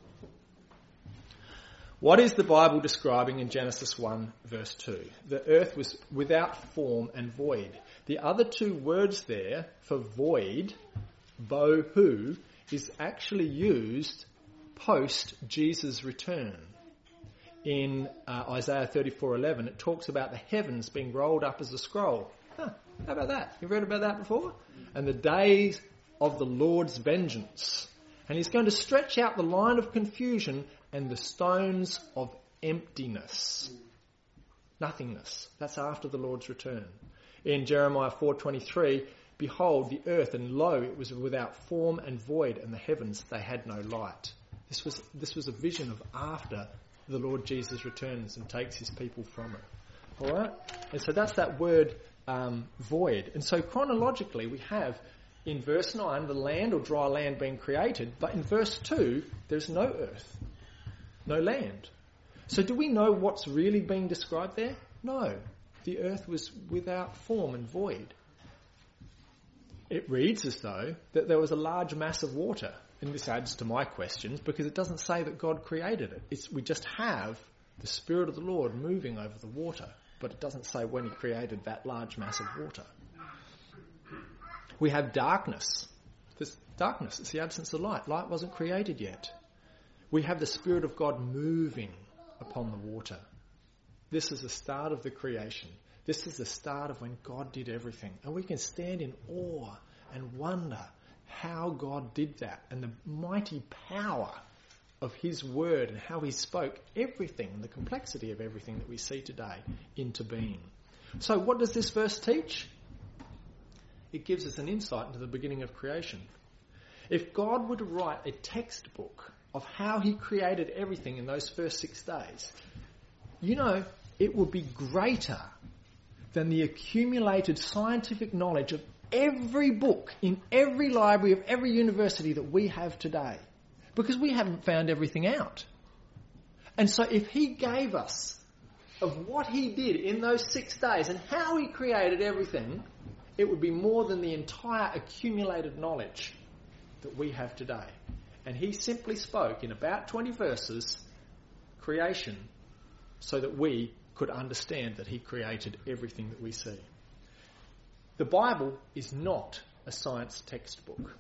What is the Bible describing in Genesis 1 verse 2? The earth was without form and void. The other 2 words there for void, bohu, is actually used post Jesus' return. In Isaiah 34:11, it talks about the heavens being rolled up as a scroll. How about that? You've read about that before? And the days of the Lord's vengeance. And he's going to stretch out the line of confusion and the stones of emptiness. Nothingness. That's after the Lord's return. In Jeremiah 4:23, Behold, the earth, and lo, it was without form and void, and the heavens, they had no light. This was a vision of after the Lord Jesus returns and takes his people from it. All right? And so that's that word void. And so chronologically we have in verse 9 the land or dry land being created, but in verse 2 there's no earth, no land. So do we know what's really being described there? No. The earth was without form and void. It reads as though that there was a large mass of water. And this adds to my questions because it doesn't say that God created it. We just have the Spirit of the Lord moving over the water, but it doesn't say when he created that large mass of water. We have darkness. This darkness is the absence of light. Light wasn't created yet. We have the Spirit of God moving upon the water. This is the start of the creation. This is the start of when God did everything. And we can stand in awe and wonder how God did that and the mighty power of his word and how he spoke everything, the complexity of everything that we see today into being. So what does this verse teach? It gives us an insight into the beginning of creation. If God were to write a textbook of how he created everything in those first 6 days, it would be greater than the accumulated scientific knowledge of every book in every library of every university that we have today. Because we haven't found everything out. And so if he gave us of what he did in those 6 days and how he created everything, it would be more than the entire accumulated knowledge that we have today. And he simply spoke in about 20 verses creation so that we could understand that he created everything that we see. The Bible is not a science textbook.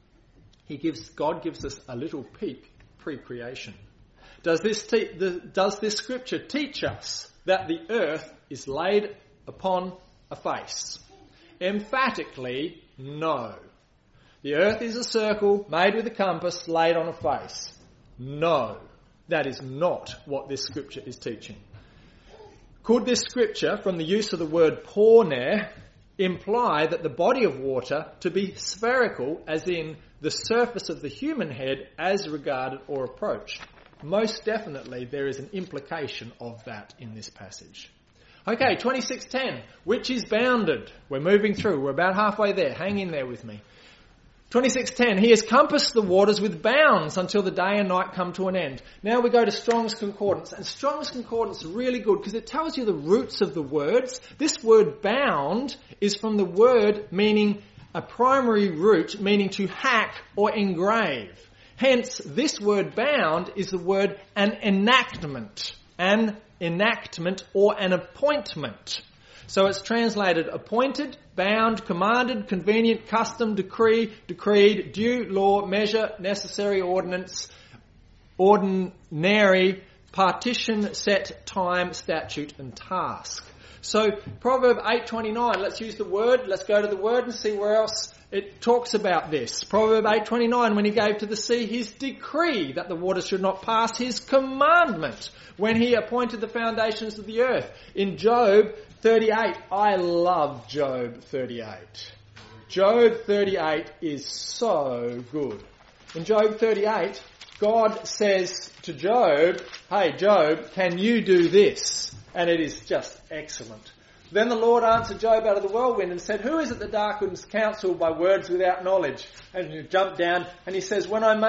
God gives us a little peek pre-creation. Does this scripture teach us that the earth is laid upon a face? Emphatically, no. The earth is a circle made with a compass laid on a face. No, that is not what this scripture is teaching. Could this scripture, from the use of the word porne, imply that the body of water to be spherical, as in the surface of the human head as regarded or approached? Most definitely there is an implication of that in this passage. Okay, 26:10, which is bounded. We're moving through. We're about halfway there. Hang in there with me. 26:10, he has compassed the waters with bounds until the day and night come to an end. Now we go to Strong's Concordance. And Strong's Concordance is really good because it tells you the roots of the words. This word bound is from the word meaning a primary root, meaning to hack or engrave. Hence, this word bound is the word an enactment or an appointment. So it's translated appointed, bound, commanded, convenient, custom, decree, decreed, due, law, measure, necessary, ordinance, ordinary, partition, set, time, statute and task. So Proverb 8:29, let's use the word, let's go to the word and see where else it talks about this. Proverb 8:29, when he gave to the sea his decree that the waters should not pass, his commandment when he appointed the foundations of the earth. In Job 38, I love Job 38. Job 38 is so good. In Job 38, God says to Job, hey Job, can you do this? And it is just excellent. Then the Lord answered Job out of the whirlwind and said, who is it that darkens counsel by words without knowledge? And you jump down and he says, when I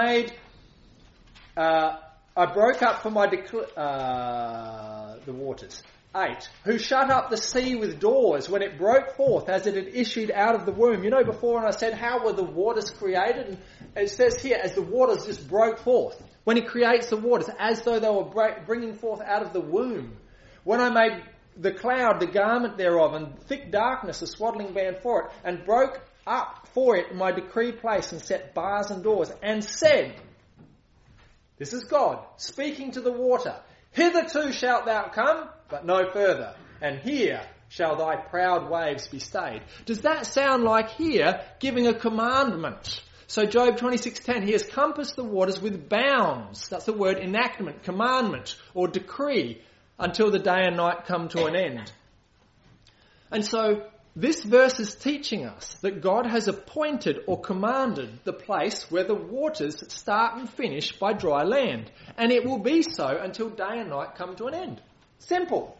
broke up for my the waters. 8. Who shut up the sea with doors when it broke forth as it had issued out of the womb. You know, before when I said how were the waters created? And it says here, as the waters just broke forth. When he creates the waters, as though they were bringing forth out of the womb. When I made the cloud the garment thereof, and thick darkness a swaddling band for it, and broke up for it my decreed place, and set bars and doors, and said, this is God speaking to the water, hitherto shalt thou come, but no further, and here shall thy proud waves be stayed. Does that sound like here giving a commandment? So Job 26:10, he has compassed the waters with bounds. That's the word enactment, commandment, or decree, until the day and night come to an end. And so This verse is teaching us that God has appointed or commanded the place where the waters start and finish by dry land. And it will be so until day and night come to an end. Simple.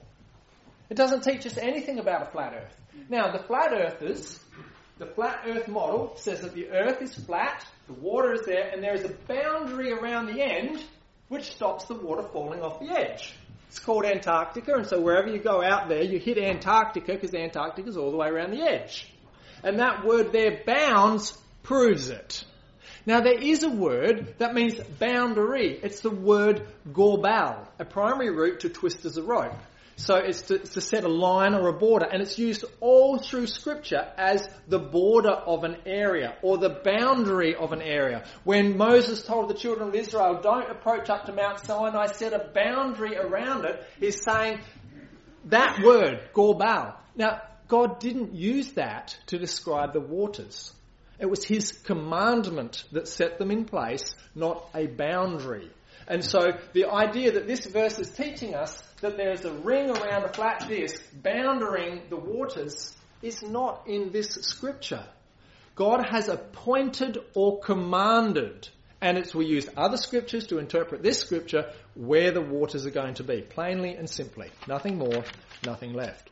It doesn't teach us anything about a flat earth. Now, the flat earthers, the flat earth model says that the earth is flat, the water is there, and there is a boundary around the end which stops the water falling off the edge. It's called Antarctica, and so wherever you go out there, you hit Antarctica because Antarctica is all the way around the edge. And that word there, bounds, proves it. Now, there is a word that means boundary. It's the word gorbal, a primary root to twist as a rope. So it's to set a line or a border, and it's used all through Scripture as the border of an area or the boundary of an area. When Moses told the children of Israel, don't approach up to Mount Sinai, set a boundary around it, he's saying that word, gorbal. Now, God didn't use that to describe the waters. It was his commandment that set them in place, not a boundary. And so the idea that this verse is teaching us that there's a ring around a flat disc bounding the waters is not in this scripture. God has appointed or commanded, and we use other scriptures to interpret this scripture, where the waters are going to be, plainly and simply. Nothing more, nothing left.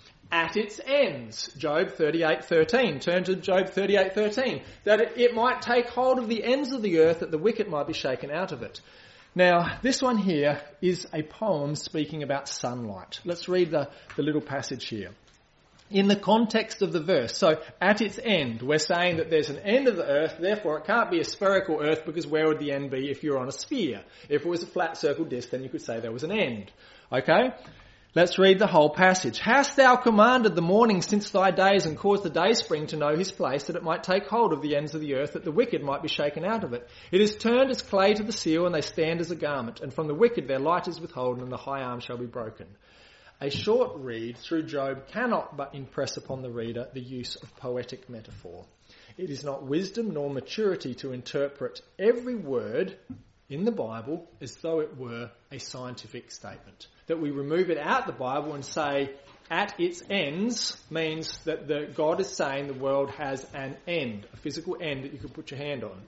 At its ends, Job 38:13. Turn to Job 38:13. That it might take hold of the ends of the earth, that the wicked might be shaken out of it. Now, this one here is a poem speaking about sunlight. Let's read the little passage here. In the context of the verse, so at its end, we're saying that there's an end of the earth, therefore it can't be a spherical earth, because where would the end be if you're on a sphere? If it was a flat circle disc, then you could say there was an end. Okay? Let's read the whole passage. Hast thou commanded the morning since thy days, and caused the dayspring to know his place, that it might take hold of the ends of the earth, that the wicked might be shaken out of it? It is turned as clay to the seal, and they stand as a garment. And from the wicked their light is withholden, and the high arm shall be broken. A short read through Job cannot but impress upon the reader the use of poetic metaphor. It is not wisdom nor maturity to interpret every word in the Bible as though it were a scientific statement. That we remove it out of the Bible and say, at its ends, means that God is saying the world has an end, a physical end that you can put your hand on.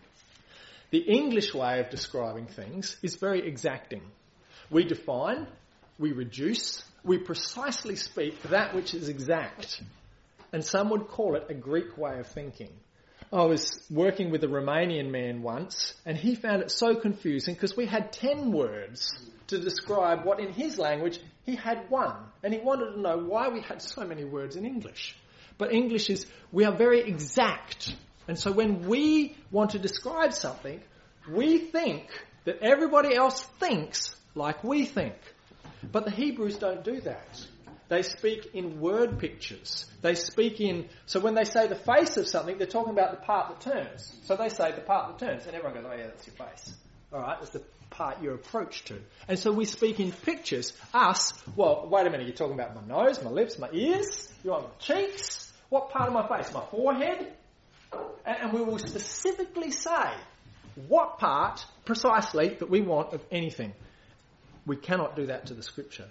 The English way of describing things is very exacting. We define, we reduce, we precisely speak that which is exact. And some would call it a Greek way of thinking. I was working with a Romanian man once, and he found it so confusing because we had 10 words to describe what in his language he had one. And he wanted to know why we had so many words in English. But English is, we are very exact. And so when we want to describe something, we think that everybody else thinks like we think. But the Hebrews don't do that. They speak in word pictures. They speak in... So when they say the face of something, they're talking about the part that turns. So they say the part that turns, and everyone goes, oh yeah, that's your face. All right, that's the part you approach to. And so we speak in pictures. Us, well, wait a minute, you're talking about my nose, my lips, my ears? You want my cheeks? What part of my face? My forehead? And we will specifically say what part precisely that we want of anything. We cannot do that to the scripture.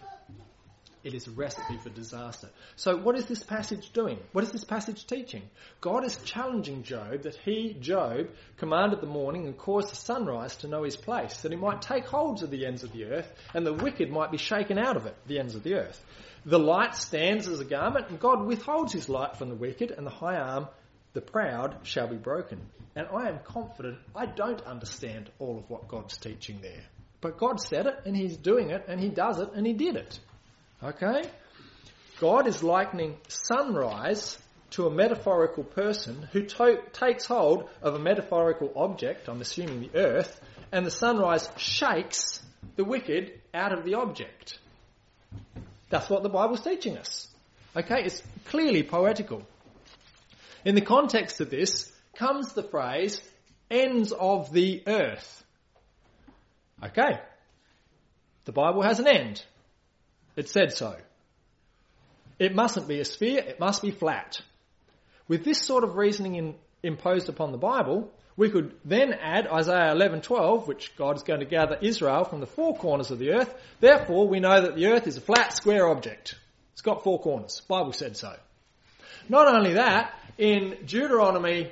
It is a recipe for disaster. So what is this passage doing? What is this passage teaching? God is challenging Job that he, Job, commanded the morning and caused the sunrise to know his place, that he might take hold of the ends of the earth, and the wicked might be shaken out of it, the ends of the earth. The light stands as a garment, and God withholds his light from the wicked, and the high arm, the proud, shall be broken. And I am confident I don't understand all of what God's teaching there. But God said it, and he's doing it, and he does it, and he did it. Okay? God is likening sunrise to a metaphorical person who takes hold of a metaphorical object, I'm assuming the earth, and the sunrise shakes the wicked out of the object. That's what the Bible's teaching us. Okay? It's clearly poetical. In the context of this comes the phrase, ends of the earth. Okay? The Bible has an end. It said so. It mustn't be a sphere, it must be flat. With this sort of reasoning imposed upon the Bible, we could then add Isaiah 11:12, which God is going to gather Israel from the four corners of the earth. Therefore, we know that the earth is a flat, square object. It's got four corners. The Bible said so. Not only that, in Deuteronomy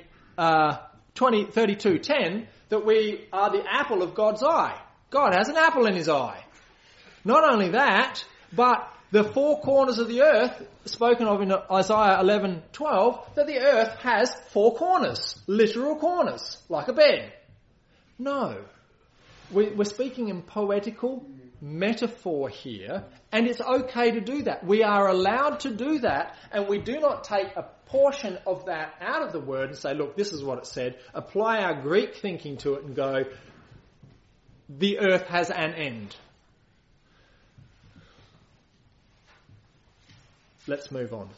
32:10, that we are the apple of God's eye. God has an apple in his eye. Not only that, but the four corners of the earth, spoken of in Isaiah 11:12, that the earth has four corners, literal corners, like a bed. No. We're speaking in poetical metaphor here, and it's okay to do that. We are allowed to do that, and we do not take a portion of that out of the word and say, look, this is what it said, apply our Greek thinking to it and go, the earth has an end. Let's move on.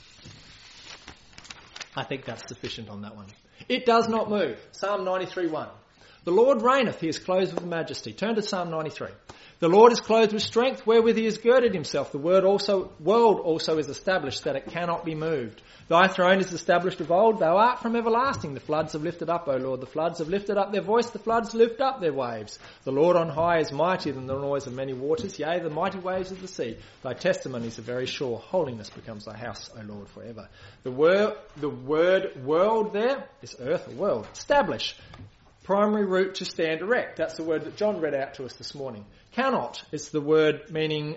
I think that's sufficient on that one. It does not move. Psalm 93:1. The Lord reigneth, he is clothed with majesty. Turn to Psalm 93. The Lord is clothed with strength, wherewith he has girded himself. The world also is established, that it cannot be moved. Thy throne is established of old, thou art from everlasting. The floods have lifted up, O Lord, the floods have lifted up their voice, the floods lift up their waves. The Lord on high is mightier than the noise of many waters, yea, the mighty waves of the sea. Thy testimonies are very sure, holiness becomes thy house, O Lord, forever. The word world there is earth or world. Establish. Primary root to stand erect. That's the word that John read out to us this morning. Cannot is the word meaning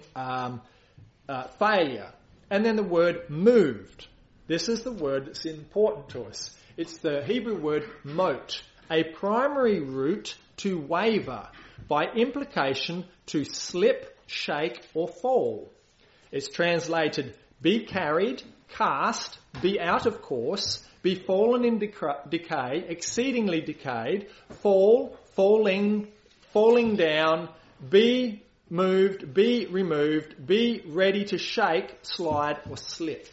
failure. And then the word moved. This is the word that's important to us. It's the Hebrew word mot, a primary root to waver, by implication to slip, shake or fall. It's translated be carried, cast, be out of course, be fallen in decay, exceedingly decayed, fall, falling down, be moved, be removed, be ready to shake, slide or slip.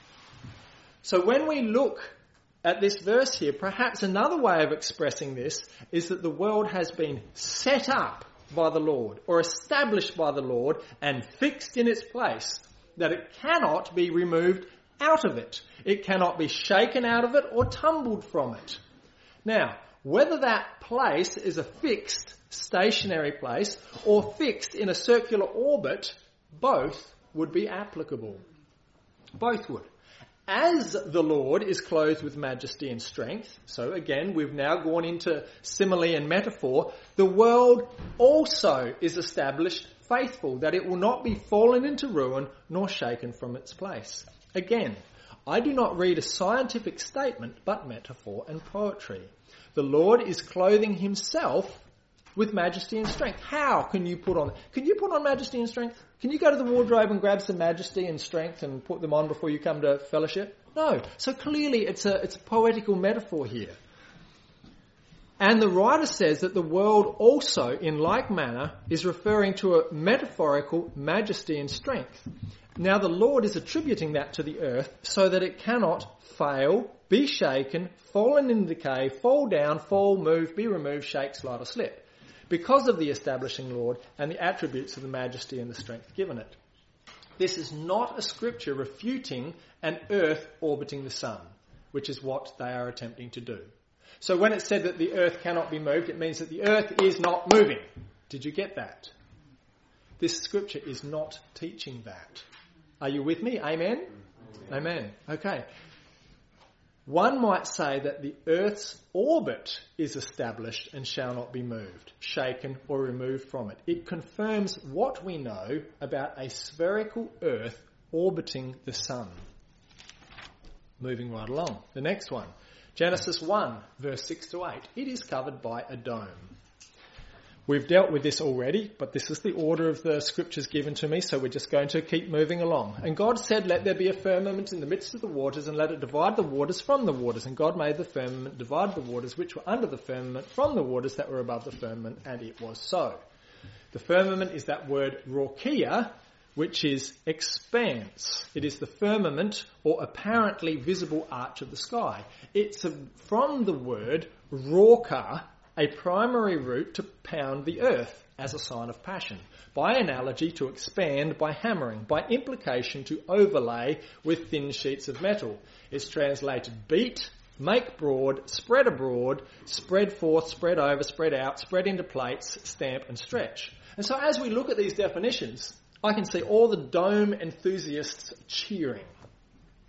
So when we look at this verse here, perhaps another way of expressing this is that the world has been set up by the Lord or established by the Lord and fixed in its place, that it cannot be removed out of it. It cannot be shaken out of it or tumbled from it. Now, whether that place is a fixed, stationary place or fixed in a circular orbit, both would be applicable. Both would. As the Lord is clothed with majesty and strength, so again, we've now gone into simile and metaphor, the world also is established faithful, that it will not be fallen into ruin nor shaken from its place. Again, I do not read a scientific statement, but metaphor and poetry. The Lord is clothing himself with majesty and strength. How can you put on majesty and strength? Can you go to the wardrobe and grab some majesty and strength and put them on before you come to fellowship? No. So clearly it's a poetical metaphor here. And the writer says that the world also, in like manner, is referring to a metaphorical majesty and strength. Now the Lord is attributing that to the earth so that it cannot fail, be shaken, fallen in decay, fall down, fall, move, be removed, shake, slide or slip, because of the establishing Lord and the attributes of the majesty and the strength given it. This is not a scripture refuting an earth orbiting the sun, which is what they are attempting to do. So when it said that the earth cannot be moved, it means that the earth is not moving. Did you get that? This scripture is not teaching that. Are you with me? Amen? Amen. Okay. One might say that the earth's orbit is established and shall not be moved, shaken or removed from it. It confirms what we know about a spherical earth orbiting the sun. Moving right along. The next one. Genesis 1, verse 6 to 8. It is covered by a dome. We've dealt with this already, but this is the order of the scriptures given to me, so we're just going to keep moving along. And God said, let there be a firmament in the midst of the waters, and let it divide the waters from the waters. And God made the firmament divide the waters which were under the firmament from the waters that were above the firmament, and it was so. The firmament is that word rakia, which is expanse. It is the firmament or apparently visible arch of the sky. It's from the word rauka, a primary root to pound the earth as a sign of passion. By analogy, to expand by hammering. By implication, to overlay with thin sheets of metal. It's translated beat, make broad, spread abroad, spread forth, spread over, spread out, spread into plates, stamp and stretch. And so as we look at these definitions, I can see all the dome enthusiasts cheering.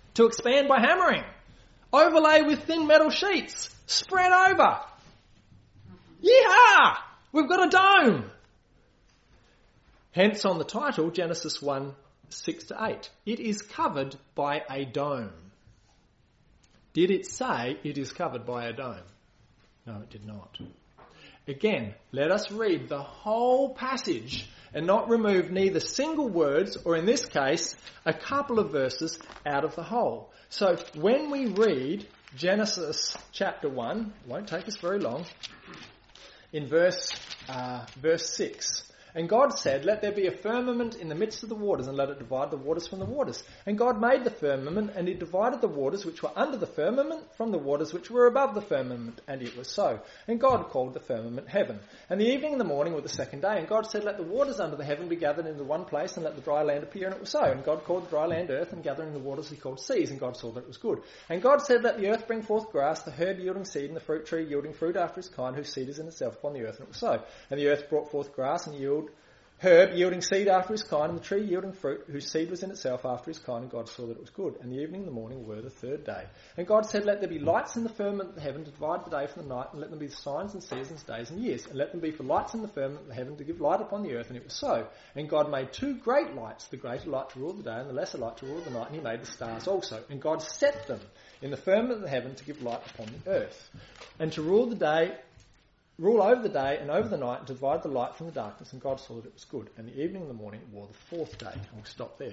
To expand by hammering. Overlay with thin metal sheets. Spread over. Yeehaw! We've got a dome. Hence on the title, Genesis 1, 6-8. It is covered by a dome. Did it say it is covered by a dome? No, it did not. Again, let us read the whole passage and not remove neither single words, or in this case, a couple of verses out of the whole. So when we read Genesis chapter 1, it won't take us very long, in verse 6, and God said, let there be a firmament in the midst of the waters, and let it divide the waters from the waters. And God made the firmament, and it divided the waters which were under the firmament from the waters which were above the firmament, and it was so. And God called the firmament heaven. And the evening and the morning were the second day, and God said, let the waters under the heaven be gathered into one place, and let the dry land appear, and it was so. And God called the dry land earth, and gathering the waters he called seas, and God saw that it was good. And God said, let the earth bring forth grass, the herb yielding seed, and the fruit tree yielding fruit after its kind, whose seed is in itself upon the earth, and it was so. And the earth brought forth grass and herb yielding seed after his kind, and the tree yielding fruit, whose seed was in itself after his kind, and God saw that it was good. And the evening and the morning were the third day. And God said, let there be lights in the firmament of the heaven to divide the day from the night, and let them be signs and seasons, days and years. And let them be for lights in the firmament of the heaven to give light upon the earth, and it was so. And God made two great lights, the greater light to rule the day, and the lesser light to rule the night, and he made the stars also. And God set them in the firmament of the heaven to give light upon the earth, and to rule over the day and over the night, and to divide the light from the darkness. And God saw that it was good. And the evening and the morning were the fourth day. And we'll stop there.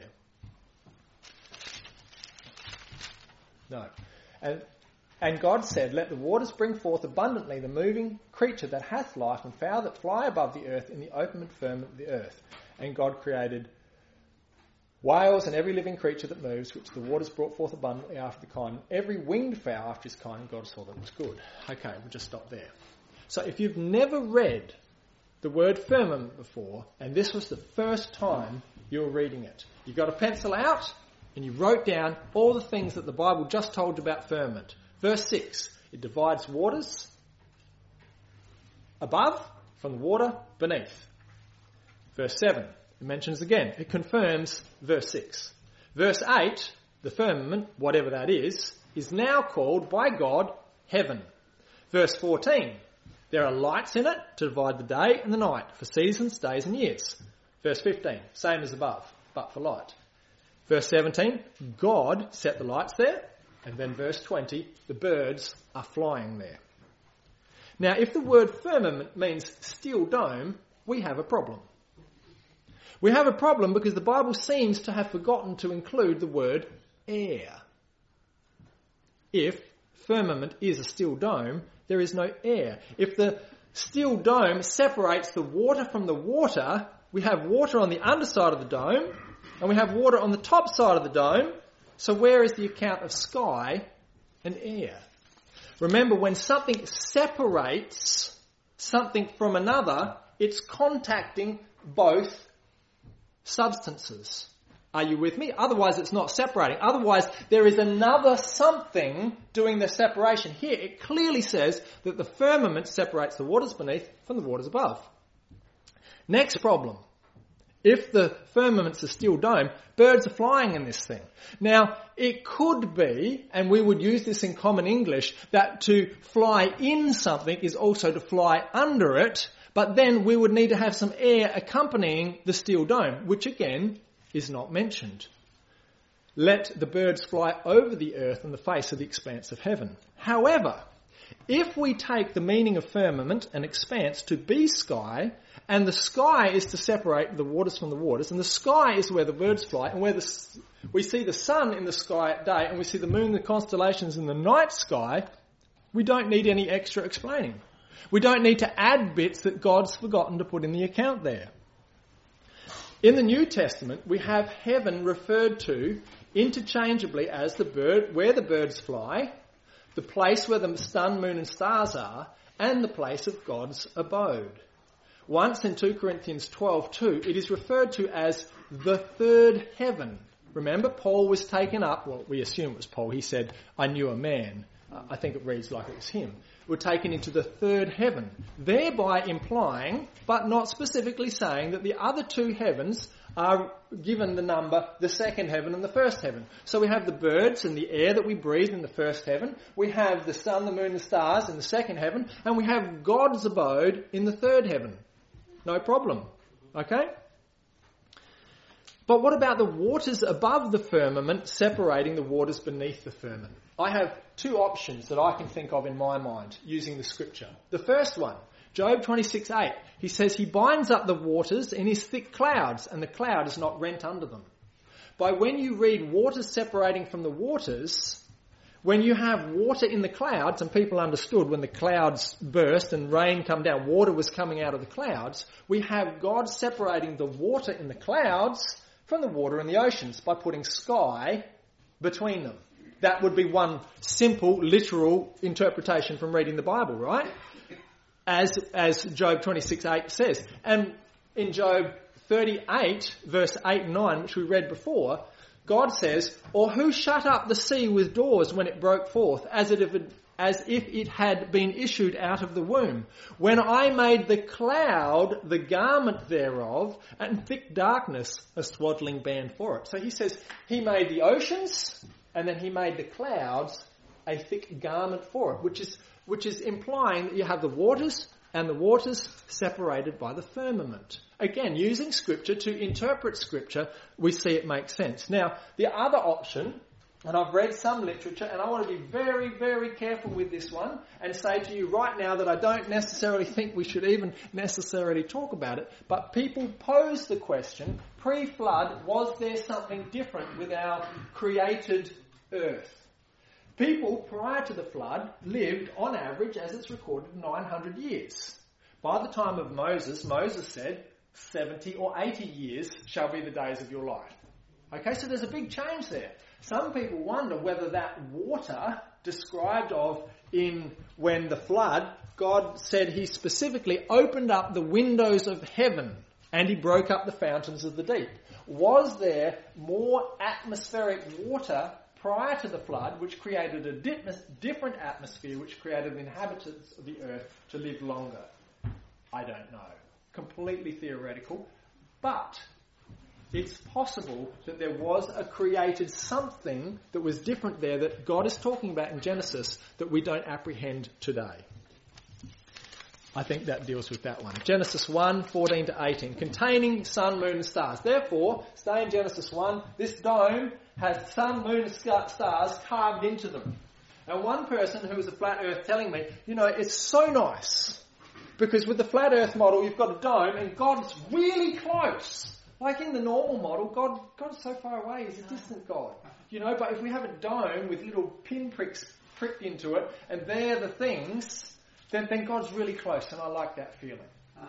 No. And God said, let the waters bring forth abundantly the moving creature that hath life, and fowl that fly above the earth in the open firmament of the earth. And God created whales and every living creature that moves, which the waters brought forth abundantly after the kind, and every winged fowl after his kind, and God saw that it was good. Okay, we'll just stop there. So if you've never read the word firmament before, and this was the first time you were reading it, you got a pencil out and you wrote down all the things that the Bible just told you about firmament. Verse 6, it divides waters above from the water beneath. Verse 7, it mentions again, it confirms verse 6. Verse 8, the firmament, whatever that is now called by God heaven. Verse 14, there are lights in it to divide the day and the night, for seasons, days and years. Verse 15, same as above, but for light. Verse 17, God set the lights there. And then verse 20, the birds are flying there. Now, if the word firmament means steel dome, we have a problem. We have a problem because the Bible seems to have forgotten to include the word air. If firmament is a steel dome, there is no air. If the steel dome separates the water from the water, we have water on the underside of the dome, and we have water on the top side of the dome. So where is the account of sky and air? Remember, when something separates something from another, it's contacting both substances. Are you with me? Otherwise, it's not separating. Otherwise, there is another something doing the separation. Here, it clearly says that the firmament separates the waters beneath from the waters above. Next problem. If the firmament's a steel dome, birds are flying in this thing. Now, it could be, and we would use this in common English, that to fly in something is also to fly under it, but then we would need to have some air accompanying the steel dome, which again is not mentioned. Let the birds fly over the earth and the face of the expanse of heaven. However, if we take the meaning of firmament and expanse to be sky, and the sky is to separate the waters from the waters, and the sky is where the birds fly, and where we see the sun in the sky at day, and we see the moon and the constellations in the night sky, we don't need any extra explaining. We don't need to add bits that God's forgotten to put in the account there. In the New Testament, we have heaven referred to interchangeably as where the birds fly, the place where the sun, moon and stars are, and the place of God's abode. Once in 2 Corinthians 12:2, it is referred to as the third heaven. Remember, Paul was taken up, well, we assume it was Paul, he said, I knew a man I think it reads like it was him, were taken into the third heaven, thereby implying, but not specifically saying, that the other two heavens are given the number, the second heaven and the first heaven. So we have the birds and the air that we breathe in the first heaven, we have the sun, the moon, the stars in the second heaven, and we have God's abode in the third heaven. No problem. Okay? But what about the waters above the firmament separating the waters beneath the firmament? I have two options that I can think of in my mind using the scripture. The first one, Job 26:8, he says he binds up the waters in his thick clouds and the cloud is not rent under them. By when you read waters separating from the waters, when you have water in the clouds, and people understood when the clouds burst and rain come down, water was coming out of the clouds, we have God separating the water in the clouds from the water in the oceans by putting sky between them. That would be one simple, literal interpretation from reading the Bible, right? As Job 26:8 says. And in Job 38, verse 8 and 9, which we read before, God says, "Or who shut up the sea with doors when it broke forth, as if it had been issued out of the womb? When I made the cloud the garment thereof, and thick darkness a swaddling band for it." So he says he made the oceans, and then he made the clouds a thick garment for it, which is implying that you have the waters and the waters separated by the firmament. Again, using Scripture to interpret Scripture, we see it makes sense. Now, the other option, and I've read some literature, and I want to be very, very careful with this one and say to you right now that I don't necessarily think we should even necessarily talk about it, but people pose the question, pre-flood, was there something different with our created earth? People prior to the flood lived, on average, as it's recorded, 900 years. By the time of Moses, Moses said, 70 or 80 years shall be the days of your life. Okay, so there's a big change there. Some people wonder whether that water described of in when the flood, God said he specifically opened up the windows of heaven and he broke up the fountains of the deep. Was there more atmospheric water prior to the flood which created a different atmosphere which created the inhabitants of the earth to live longer? I don't know. Completely theoretical. But it's possible that there was a created something that was different there that God is talking about in Genesis that we don't apprehend today. I think that deals with that one. Genesis 1, 14 to 18, containing sun, moon and stars. Therefore, stay in Genesis 1, this dome has sun, moon and stars carved into them. And one person who was a flat earth telling me, it's so nice because with the flat earth model you've got a dome and God's really close. Like in the normal model, God's so far away, he's a distant God. But if we have a dome with little pinpricks pricked into it and they're the things, then God's really close, and I like that feeling.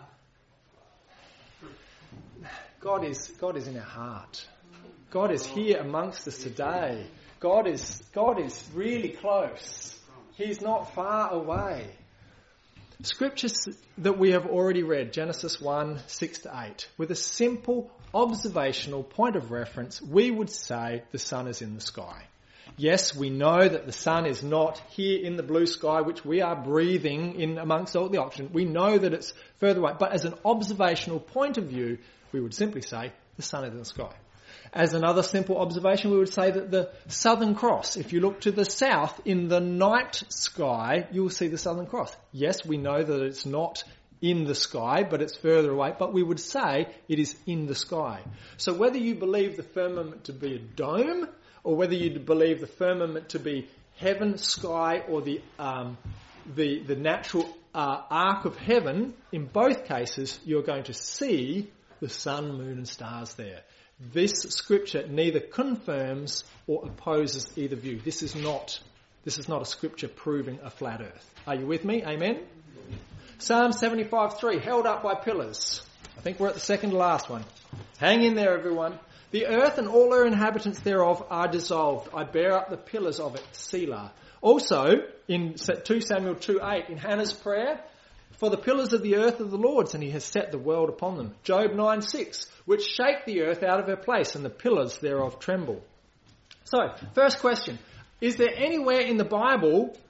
God is in our heart. God is here amongst us today. God is really close. He's not far away. Scriptures that we have already read, Genesis 1, 6 to 8, with a simple observational point of reference, we would say the sun is in the sky. Yes, we know that the sun is not here in the blue sky, which we are breathing in amongst all the options. We know that it's further away. But as an observational point of view, we would simply say the sun is in the sky. As another simple observation, we would say that the Southern Cross, if you look to the south in the night sky, you will see the Southern Cross. Yes, we know that it's not in the sky, but it's further away, but we would say it is in the sky. So whether you believe the firmament to be a dome, or whether you believe the firmament to be heaven, sky, or the natural arc of heaven, in both cases you're going to see the sun, moon and stars there. This scripture neither confirms or opposes either view. This is not a scripture proving a flat earth. Are you with me? Amen? Psalm 75:3, held up by pillars. I think we're at the second to last one. Hang in there, everyone. The earth and all her inhabitants thereof are dissolved. I bear up the pillars of it, Selah. Also, in 2 Samuel 2:8, in Hannah's prayer, for the pillars of the earth are the Lord's, and he has set the world upon them. Job 9:6, which shake the earth out of her place, and the pillars thereof tremble. So, first question, is there anywhere in the Bible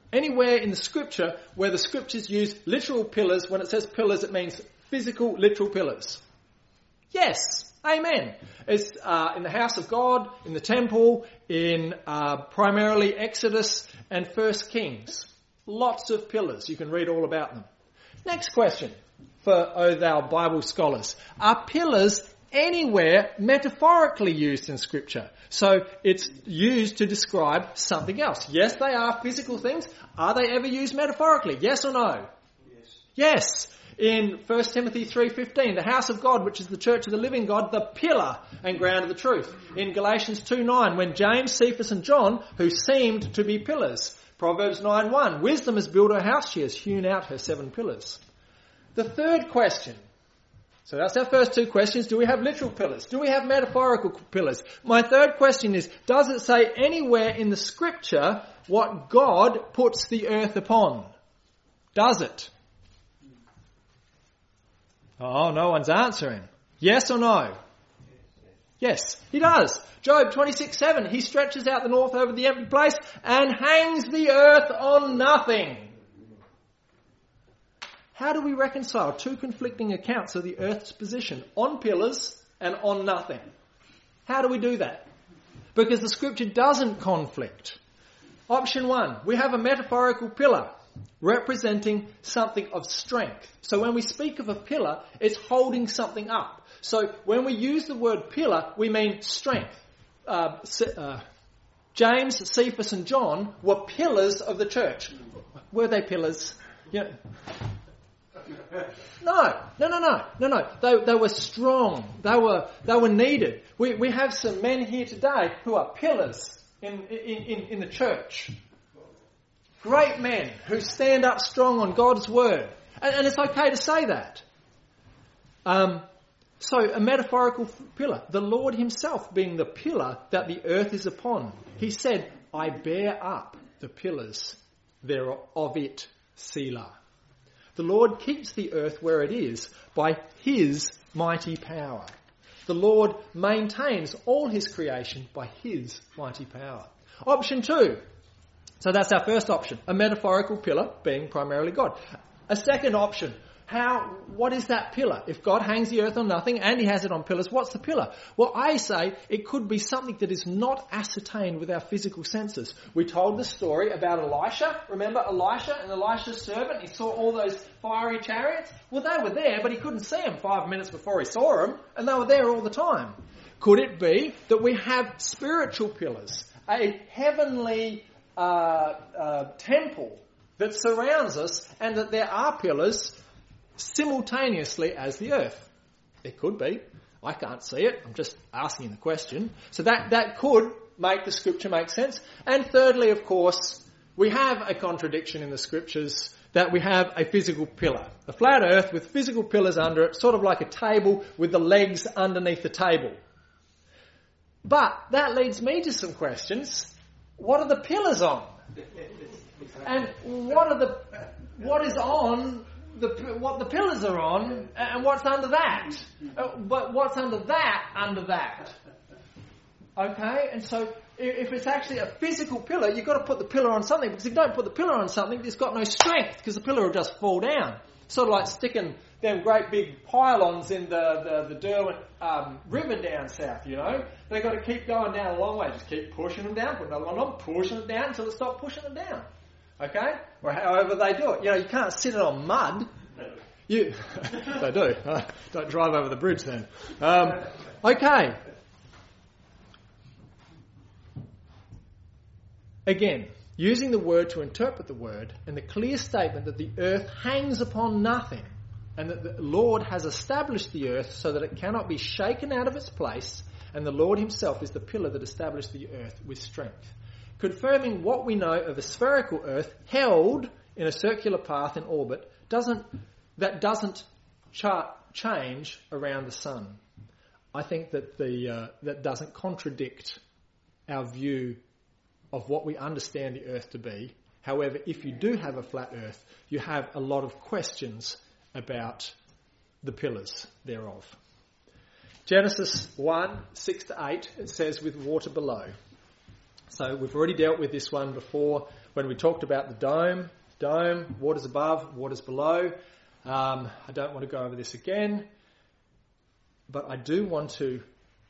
Anywhere in the scripture where the scriptures use literal pillars, when it says pillars, it means physical, literal pillars. Yes. Amen. It's in the house of God, in the temple, in primarily Exodus and 1 Kings. Lots of pillars. You can read all about them. Next question for O thou Bible scholars. Are pillars anywhere metaphorically used in Scripture? So it's used to describe something else. Yes, they are physical things. Are they ever used metaphorically? Yes or no? Yes. In 1 Timothy 3:15, the house of God, which is the church of the living God, the pillar and ground of the truth. In Galatians 2:9, when James, Cephas and John, who seemed to be pillars. Proverbs 9:1, wisdom has built her house, she has hewn out her 7 pillars. The third question. So that's our first 2 questions. Do we have literal pillars? Do we have metaphorical pillars? My third question is, does it say anywhere in the scripture what God puts the earth upon? Does it? Oh, no one's answering. Yes or no? Yes, he does. Job 26:7, he stretches out the north over the empty place and hangs the earth on nothing. How do we reconcile 2 conflicting accounts of the earth's position on pillars and on nothing? How do we do that? Because the scripture doesn't conflict. Option 1, we have a metaphorical pillar representing something of strength. So when we speak of a pillar, it's holding something up. So when we use the word pillar, we mean strength. James, Cephas and John were pillars of the church. Were they pillars? Yeah. No. They were strong. They were needed. We have some men here today who are pillars in the church. Great men who stand up strong on God's word. And it's okay to say that. So a metaphorical pillar. The Lord himself being the pillar that the earth is upon. He said, I bear up the pillars thereof of it, Selah. The Lord keeps the earth where it is by his mighty power. The Lord maintains all his creation by his mighty power. Option 2. So that's our first option, a metaphorical pillar being primarily God. A second option, what is that pillar? If God hangs the earth on nothing and he has it on pillars, what's the pillar? Well, I say it could be something that is not ascertained with our physical senses. We told the story about Elisha. Remember Elisha and Elisha's servant? He saw all those fiery chariots. Well, they were there, but he couldn't see them 5 minutes before he saw them, and they were there all the time. Could it be that we have spiritual pillars, a heavenly temple that surrounds us, and that there are pillars simultaneously as the earth? It could be. I can't see it. I'm just asking the question. So that could make the scripture make sense. And thirdly, of course, we have a contradiction in the scriptures that we have a physical pillar. A flat earth with physical pillars under it, sort of like a table with the legs underneath the table. But that leads me to some questions. What are the pillars on? And what is on what the pillars are on, and what's under that? But what's under that? Okay, and so if it's actually a physical pillar, you've got to put the pillar on something, because if you don't put the pillar on something, it's got no strength, because the pillar will just fall down. Sort of like sticking them great big pylons in the Derwent River down south, you know. They've got to keep going down a long way. Just keep pushing them down, put another one on, pushing it down until they stop pushing it down. Okay? Or however they do it. You know, you can't sit it on mud. They do. Don't drive over the bridge then. Okay. Again, using the word to interpret the word, and the clear statement that the earth hangs upon nothing, and that the Lord has established the earth so that it cannot be shaken out of its place, and the Lord himself is the pillar that established the earth with strength. Confirming what we know of a spherical earth held in a circular path in orbit doesn't change around the sun. I think that that doesn't contradict our view of what we understand the earth to be. However, if you do have a flat earth, you have a lot of questions about the pillars thereof. Genesis 1:6-8, it says, with water below. So we've already dealt with this one before when we talked about the dome, waters above, waters below. I don't want to go over this again, but I do want to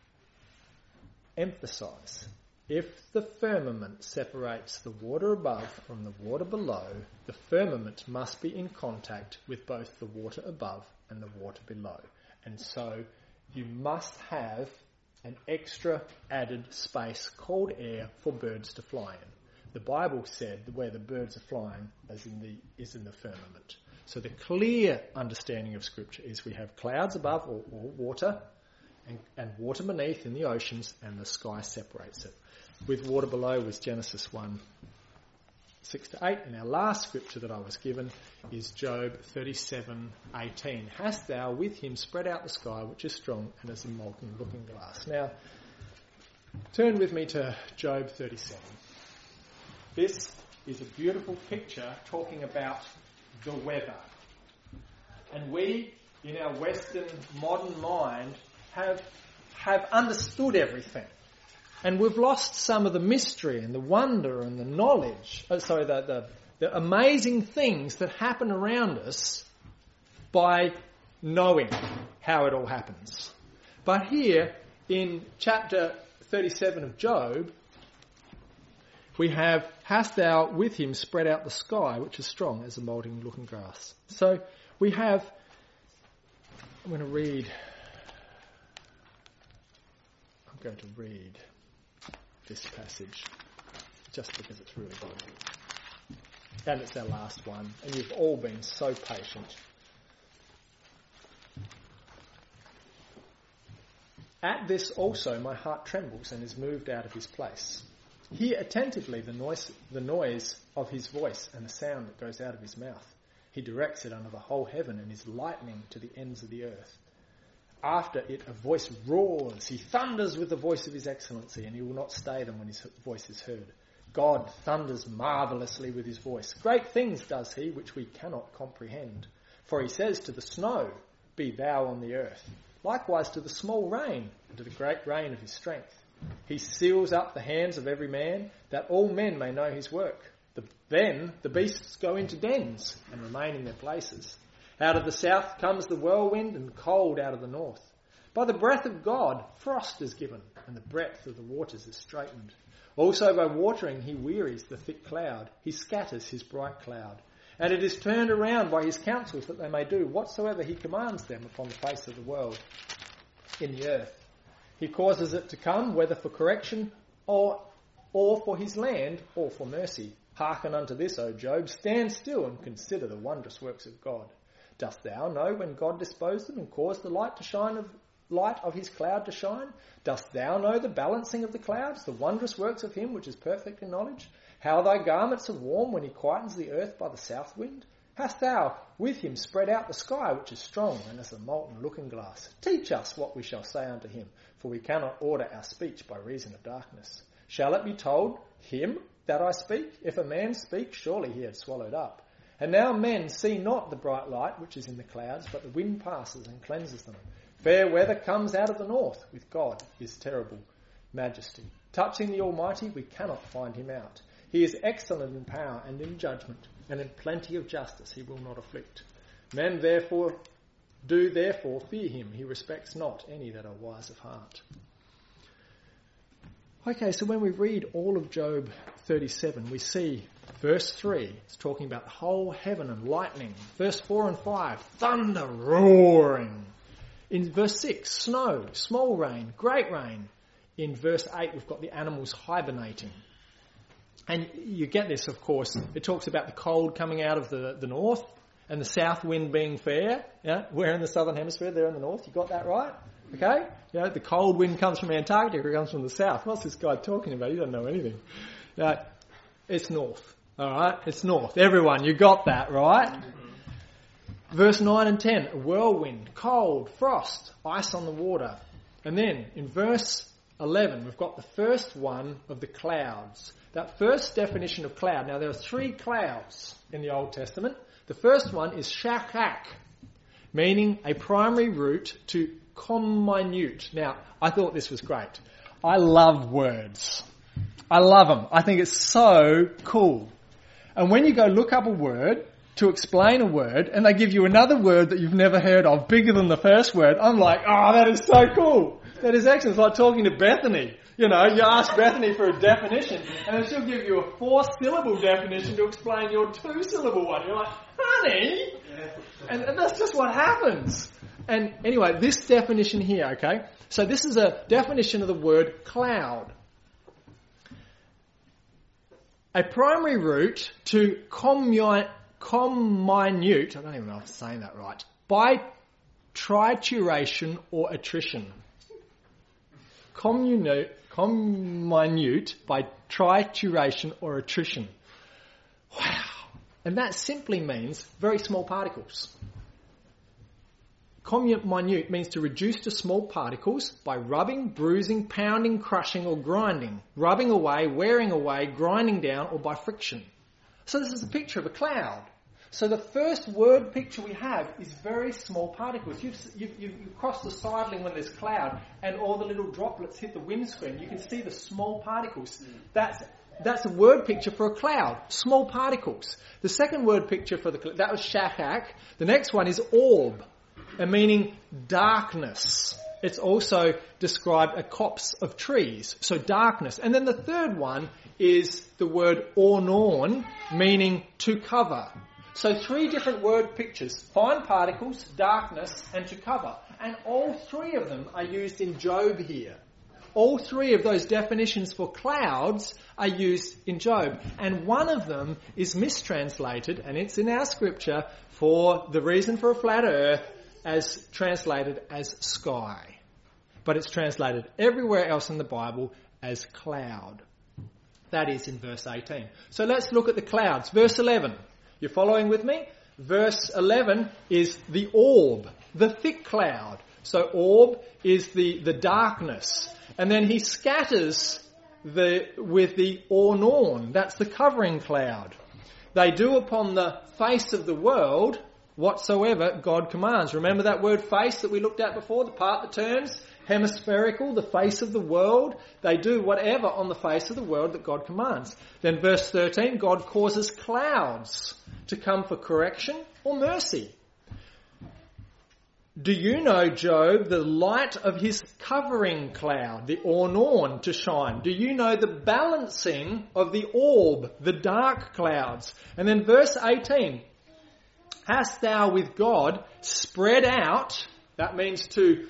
emphasise, if the firmament separates the water above from the water below, the firmament must be in contact with both the water above and the water below. And so you must have an extra added space called air for birds to fly in. The Bible said that where the birds are flying is in the firmament. So the clear understanding of Scripture is we have clouds above or water and water beneath in the oceans, and the sky separates it. With water below was Genesis 1, 6-8, and our last scripture that I was given is Job 37:18. Hast thou with him spread out the sky, which is strong and as a molten looking glass. Now, turn with me to Job 37. This is a beautiful picture talking about the weather. And we, in our Western modern mind, have understood everything. And we've lost some of the mystery and the wonder and the knowledge, the amazing things that happen around us by knowing how it all happens. But here in chapter 37 of Job, we have, hast thou with him spread out the sky, which is strong as a moulding looking grass. So we have, I'm going to read this passage just because it's really good. And it's our last one, and you've all been so patient. At this also my heart trembles and is moved out of his place. Hear attentively the noise of his voice and the sound that goes out of his mouth. He directs it under the whole heaven and is lightning to the ends of the earth. After it a voice roars. He thunders with the voice of his excellency, and he will not stay them when his voice is heard. God thunders marvellously with his voice. Great things does he, which we cannot comprehend. For he says to the snow, be thou on the earth. Likewise to the small rain, and to the great rain of his strength. He seals up the hands of every man, that all men may know his work. Then the beasts go into dens, and remain in their places. Out of the south comes the whirlwind, and cold out of the north. By the breath of God, frost is given, and the breadth of the waters is straitened. Also by watering he wearies the thick cloud. He scatters his bright cloud. And it is turned around by his counsels that they may do whatsoever he commands them upon the face of the world, in the earth. He causes it to come, whether for correction or for his land, or for mercy. Hearken unto this, O Job. Stand still and consider the wondrous works of God. Dost thou know when God disposed them and caused the light of his cloud to shine? Dost thou know the balancing of the clouds, the wondrous works of him which is perfect in knowledge? How thy garments are warm when he quietens the earth by the south wind? Hast thou with him spread out the sky which is strong and as a molten looking glass? Teach us what we shall say unto him, for we cannot order our speech by reason of darkness. Shall it be told him that I speak? If a man speak, surely he had swallowed up. And now men see not the bright light which is in the clouds, but the wind passes and cleanses them. Fair weather comes out of the north, with God his terrible majesty. Touching the Almighty, we cannot find him out. He is excellent in power and in judgment, and in plenty of justice he will not afflict. Men therefore fear him. He respects not any that are wise of heart. Okay, so when we read all of Job 37, we see verse 3, it's talking about the whole heaven and lightning. Verse 4 and 5, thunder roaring. In verse 6, snow, small rain, great rain. In verse 8, we've got the animals hibernating. And you get this, of course. It talks about the cold coming out of the north and the south wind being fair. Yeah? We're in the southern hemisphere, they're in the north. You got that right? Okay? You know, the cold wind comes from Antarctica, it comes from the south. What's this guy talking about? He doesn't know anything. It's north. All right? It's north. Everyone, you got that, right? Verse 9 and 10, a whirlwind, cold, frost, ice on the water. And then in verse 11, we've got the first one of the clouds. That first definition of cloud. Now, there are 3 clouds in the Old Testament. The first one is shakak, meaning a primary root to comminute. Now, I thought this was great. I love words. I love them. I think it's so cool. And when you go look up a word to explain a word, and they give you another word that you've never heard of, bigger than the first word, I'm like, oh, that is so cool. That is excellent. It's like talking to Bethany. You know, you ask Bethany for a definition, and then she'll give you a 4-syllable definition to explain your 2-syllable one. You're like, honey? And that's just what happens. And anyway, this definition here, okay? So this is a definition of the word cloud. A primary root to comminute, I don't even know if I'm saying that right, by trituration or attrition. Comminute by trituration or attrition. Wow. And that simply means very small particles. Comminute means to reduce to small particles by rubbing, bruising, pounding, crushing or grinding. Rubbing away, wearing away, grinding down or by friction. So this is a picture of a cloud. So the first word picture we have is very small particles. You've crossed the siding when there's cloud and all the little droplets hit the windscreen. You can see the small particles. That's a word picture for a cloud. Small particles. The second word picture for that was shakak. The next one is orb, meaning darkness. It's also described a copse of trees, so darkness. And then the third one is the word ornorn, meaning to cover. So 3 different word pictures: fine particles, darkness, and to cover. And all 3 of them are used in Job here. All 3 of those definitions for clouds are used in Job. And one of them is mistranslated, and it's in our scripture for the reason for a flat earth, as translated as sky. But it's translated everywhere else in the Bible as cloud. That is in verse 18. So let's look at the clouds. Verse 11. You're following with me? Verse 11 is the orb, the thick cloud. So orb is the darkness. And then he scatters with the ornorn. That's the covering cloud. They do upon the face of the world whatsoever God commands. Remember that word face that we looked at before, the part that turns? Hemispherical, the face of the world. They do whatever on the face of the world that God commands. Then verse 13, God causes clouds to come for correction or mercy. Do you know, Job, the light of his covering cloud, the ornorn, to shine? Do you know the balancing of the orb, the dark clouds? And then verse 18, hast thou with God spread out, that means to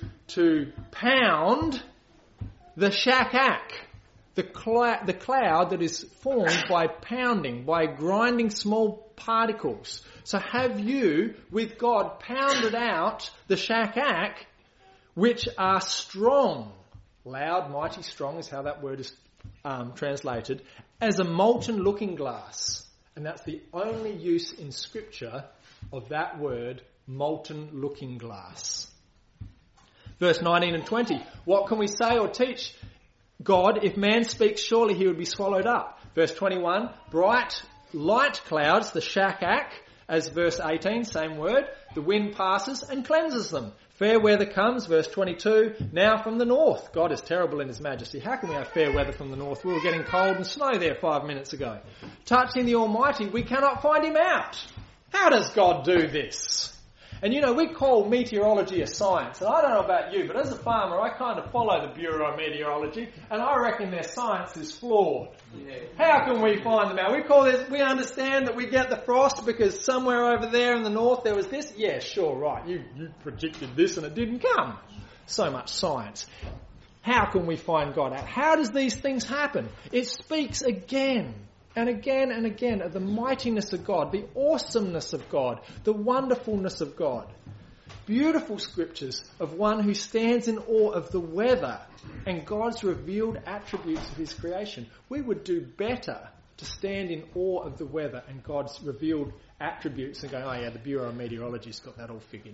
pound, the shakak, the cloud that is formed by pounding, by grinding small particles. So have you, with God, pounded out the shakak, which are strong, loud, mighty, strong is how that word is translated, as a molten looking glass. And that's the only use in Scripture of that word, molten looking glass. Verse 19 and 20. What can we say or teach God? If man speaks, surely he would be swallowed up. Verse 21. Bright light clouds, the shakak, as verse 18, same word. The wind passes and cleanses them. Fair weather comes, verse 22, now from the north. God is terrible in his majesty. How can we have fair weather from the north? We were getting cold and snow there 5 minutes ago. Touching the Almighty, we cannot find him out. How does God do this? And you know, we call meteorology a science. And I don't know about you, but as a farmer, I kind of follow the Bureau of Meteorology, and I reckon their science is flawed. Yeah. How can we find them out? We understand that we get the frost because somewhere over there in the north there was this. Yeah, sure, right. You predicted this and it didn't come. So much science. How can we find God out? How does these things happen? It speaks again and again and again of the mightiness of God, the awesomeness of God, the wonderfulness of God. Beautiful scriptures of one who stands in awe of the weather and God's revealed attributes of his creation. We would do better to stand in awe of the weather and God's revealed attributes and go, oh yeah, the Bureau of Meteorology's got that all figured.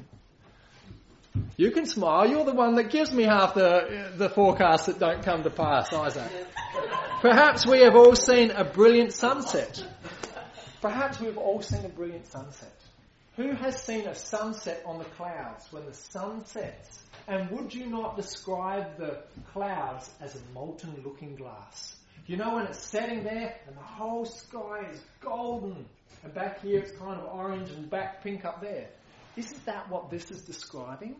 You can smile. You're the one that gives me half the forecasts that don't come to pass, Isaac. Perhaps we have all seen a brilliant sunset. Perhaps we've all seen a brilliant sunset. Who has seen a sunset on the clouds when the sun sets? And would you not describe the clouds as a molten looking glass? You know when it's setting there and the whole sky is golden and back here it's kind of orange and back pink up there? Isn't that what this is describing?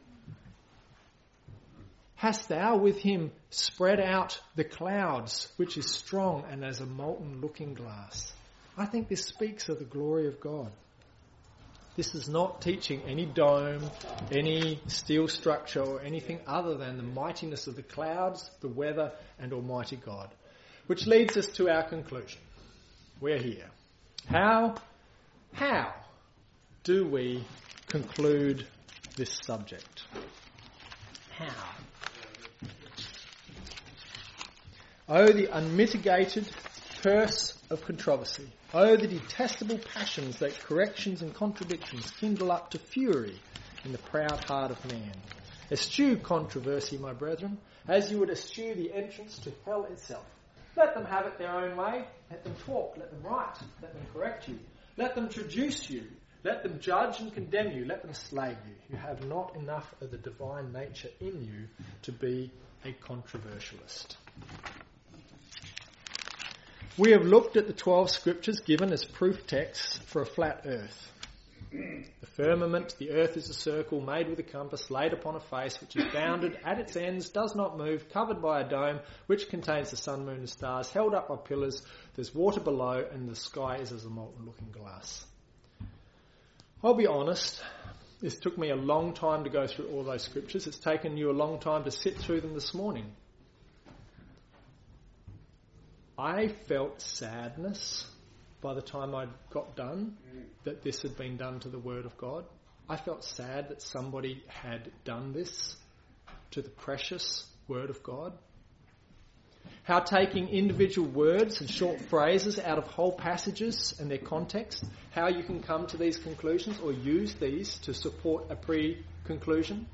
Hast thou with him spread out the clouds, which is strong and as a molten looking glass? I think this speaks of the glory of God. This is not teaching any dome, any steel structure or anything other than the mightiness of the clouds, the weather and Almighty God. Which leads us to our conclusion. We're here. How do we conclude this subject? How? Oh, the unmitigated curse of controversy. Oh, the detestable passions that corrections and contradictions kindle up to fury in the proud heart of man. Eschew controversy, my brethren, as you would eschew the entrance to hell itself. Let them have it their own way. Let them talk. Let them write. Let them correct you. Let them traduce you. Let them judge and condemn you. Let them slay you. You have not enough of the divine nature in you to be a controversialist. We have looked at the 12 scriptures given as proof texts for a flat earth. The firmament, the earth is a circle made with a compass, laid upon a face, which is bounded at its ends, does not move, covered by a dome, which contains the sun, moon and stars, held up by pillars. There's water below, and the sky is as a molten looking glass. I'll be honest, this took me a long time to go through all those scriptures. It's taken you a long time to sit through them this morning. I felt sadness by the time I got done that this had been done to the Word of God. I felt sad that somebody had done this to the precious Word of God. How taking individual words and short phrases out of whole passages and their context, how you can come to these conclusions or use these to support a pre-conclusion.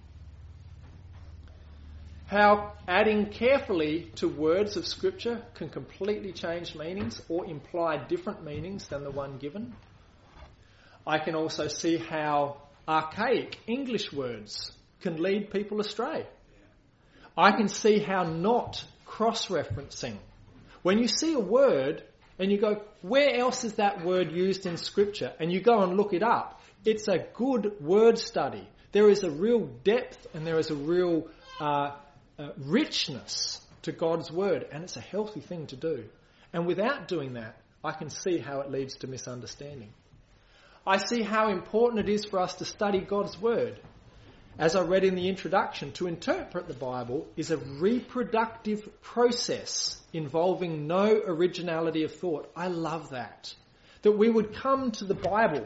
How adding carefully to words of Scripture can completely change meanings or imply different meanings than the one given. I can also see how archaic English words can lead people astray. I can see how not cross-referencing. When you see a word and you go, where else is that word used in Scripture? And you go and look it up. It's a good word study. There is a real depth and there is a real richness to God's word, and it's a healthy thing to do. And without doing that, I can see how it leads to misunderstanding. I see how important it is for us to study God's word. As I read in the introduction, to interpret the Bible is a reproductive process involving no originality of thought. I love that. That we would come to the Bible.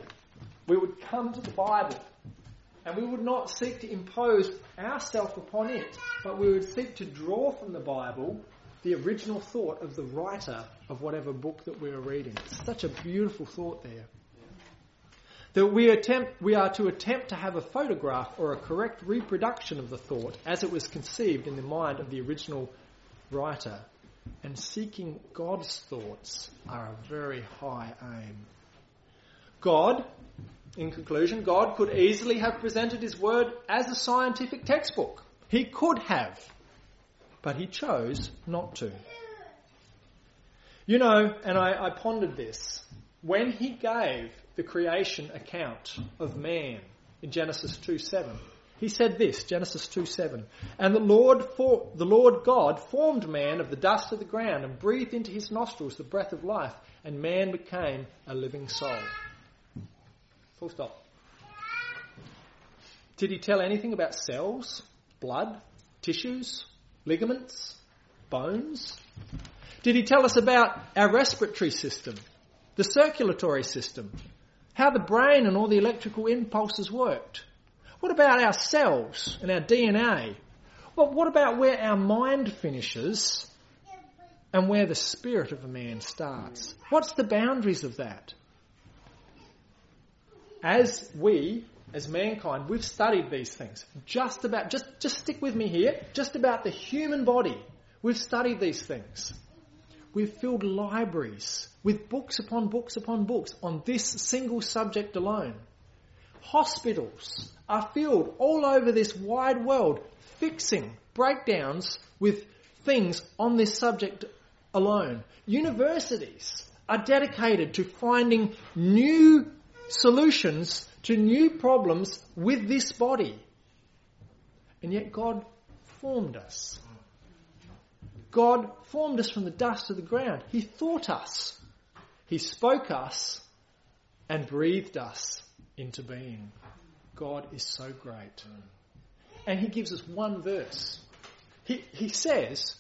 And we would not seek to impose ourselves upon it, but we would seek to draw from the Bible the original thought of the writer of whatever book that we are reading. It's such a beautiful thought there. That we are to attempt to have a photograph or a correct reproduction of the thought as it was conceived in the mind of the original writer. And seeking God's thoughts are a very high aim. In conclusion, God could easily have presented his word as a scientific textbook. He could have, but he chose not to. You know, and I pondered this, when he gave the creation account of man in Genesis 2:7, he said this, Genesis 2:7, and the Lord God formed man of the dust of the ground and breathed into his nostrils the breath of life, and man became a living soul. Full stop. Did he tell anything about cells, blood, tissues, ligaments, bones? Did he tell us about our respiratory system, the circulatory system, how the brain and all the electrical impulses worked? What about our cells and our DNA? Well, what about where our mind finishes and where the spirit of a man starts? What's the boundaries of that? As mankind, we've studied these things. Just stick with me here, just about the human body. We've studied these things. We've filled libraries with books upon books upon books on this single subject alone. Hospitals are filled all over this wide world fixing breakdowns with things on this subject alone. Universities are dedicated to finding new solutions to new problems with this body. And yet God formed us. God formed us from the dust of the ground. He thought us. He spoke us and breathed us into being. God is so great. And he gives us one verse. He says,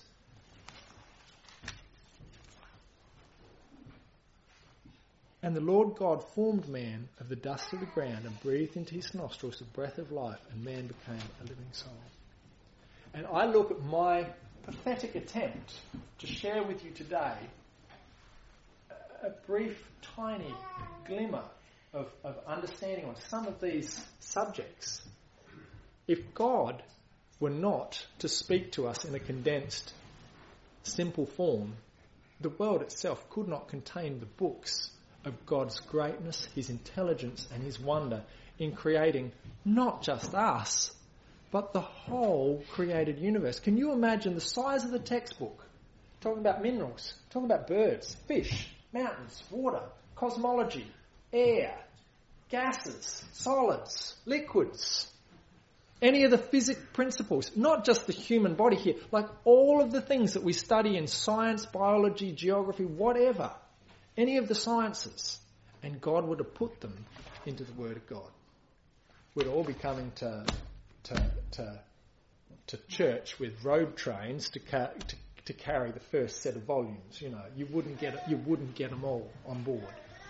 "And the Lord God formed man of the dust of the ground and breathed into his nostrils the breath of life, and man became a living soul." And I look at my pathetic attempt to share with you today a brief, tiny glimmer of understanding on some of these subjects. If God were not to speak to us in a condensed, simple form, the world itself could not contain the books of God's greatness, his intelligence and his wonder in creating not just us, but the whole created universe. Can you imagine the size of the textbook? Talking about minerals, talking about birds, fish, mountains, water, cosmology, air, gases, solids, liquids, any of the physics principles, not just the human body here, like all of the things that we study in science, biology, geography, whatever, any of the sciences, and God would have put them into the Word of God. We'd all be coming to church with road trains to carry the first set of volumes. You know, you wouldn't get them all on board.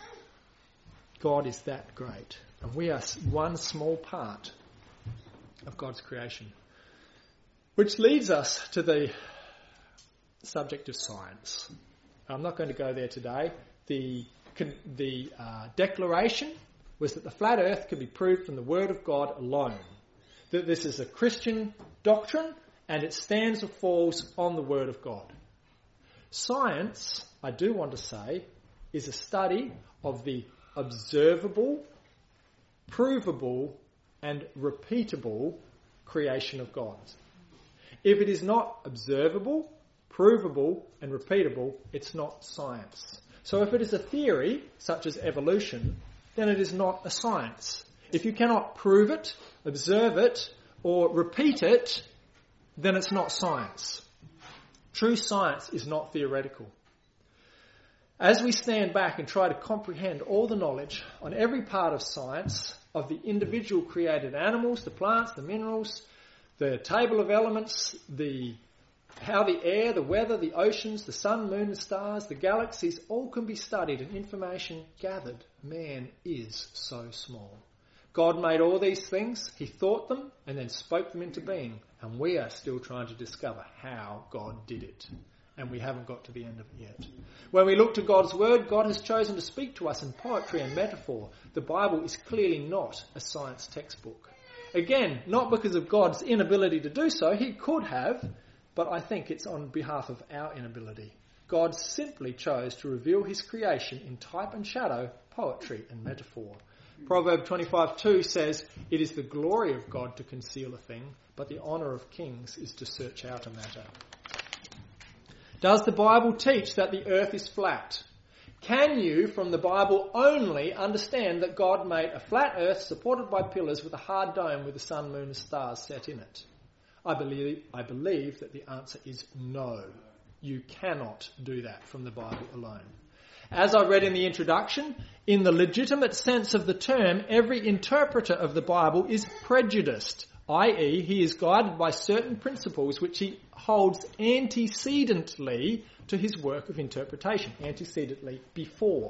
God is that great, and we are one small part of God's creation. Which leads us to the subject of science. I'm not going to go there today. The declaration was that the flat earth could be proved from the Word of God alone. That this is a Christian doctrine and it stands or falls on the Word of God. Science, I do want to say, is a study of the observable, provable and repeatable creation of God. If it is not observable, provable and repeatable, it's not science. So if it is a theory, such as evolution, then it is not a science. If you cannot prove it, observe it, or repeat it, then it's not science. True science is not theoretical. As we stand back and try to comprehend all the knowledge on every part of science, of the individual created animals, the plants, the minerals, the table of elements, how the air, the weather, the oceans, the sun, moon, the stars, the galaxies, all can be studied and information gathered. Man is so small. God made all these things, he thought them, and then spoke them into being. And we are still trying to discover how God did it. And we haven't got to the end of it yet. When we look to God's Word, God has chosen to speak to us in poetry and metaphor. The Bible is clearly not a science textbook. Again, not because of God's inability to do so, he could have, but I think it's on behalf of our inability. God simply chose to reveal his creation in type and shadow, poetry and metaphor. Proverb 25:2 says, "It is the glory of God to conceal a thing, but the honour of kings is to search out a matter." Does the Bible teach that the earth is flat? Can you, from the Bible only, understand that God made a flat earth supported by pillars with a hard dome with the sun, moon and stars set in it? I believe that the answer is no. You cannot do that from the Bible alone. As I read in the introduction, in the legitimate sense of the term, every interpreter of the Bible is prejudiced, i.e. he is guided by certain principles which he holds antecedently to his work of interpretation, antecedently before.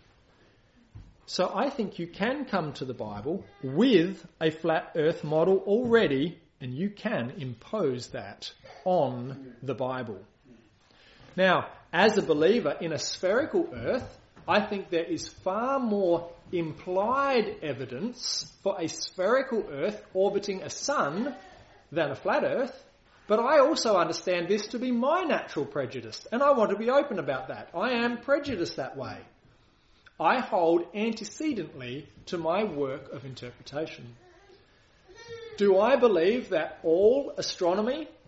So I think you can come to the Bible with a flat earth model already, and you can impose that on the Bible. Now, as a believer in a spherical earth, I think there is far more implied evidence for a spherical earth orbiting a sun than a flat earth. But I also understand this to be my natural prejudice, and I want to be open about that. I am prejudiced that way. I hold antecedently to my work of interpretation. Do I believe that all astronomy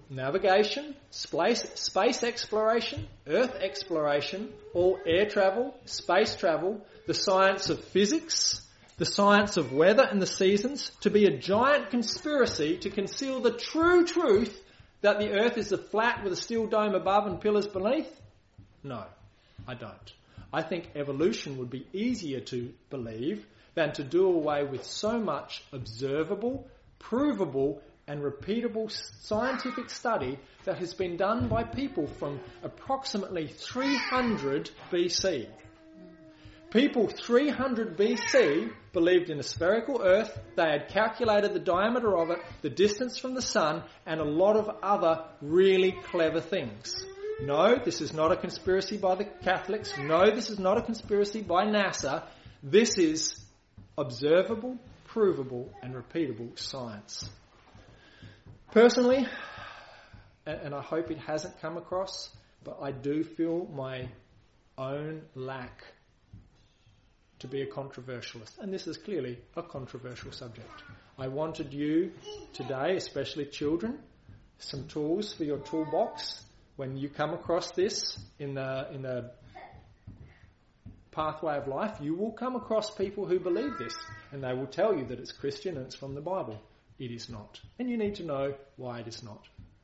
navigation, space exploration, earth exploration, or air travel, space travel, the science of physics, the science of weather and the seasons, to be a giant conspiracy to conceal the true truth that the earth is a flat with a steel dome above and pillars beneath? No, I don't. I think evolution would be easier to believe than to do away with so much observable, provable and repeatable scientific study that has been done by people from approximately 300 BC. People 300 BC believed in a spherical earth. They had calculated the diameter of it, the distance from the sun, and a lot of other really clever things. No, this is not a conspiracy by the Catholics. No, this is not a conspiracy by NASA. This is observable, provable, and repeatable science. Personally, and I hope it hasn't come across, but I do feel my own lack to be a controversialist. And this is clearly a controversial subject. I wanted you today, especially children, some tools for your toolbox. When you come across this in the pathway of life, you will come across people who believe this, and they will tell you that it's Christian and it's from the Bible. It is not. And you need to know why it is not.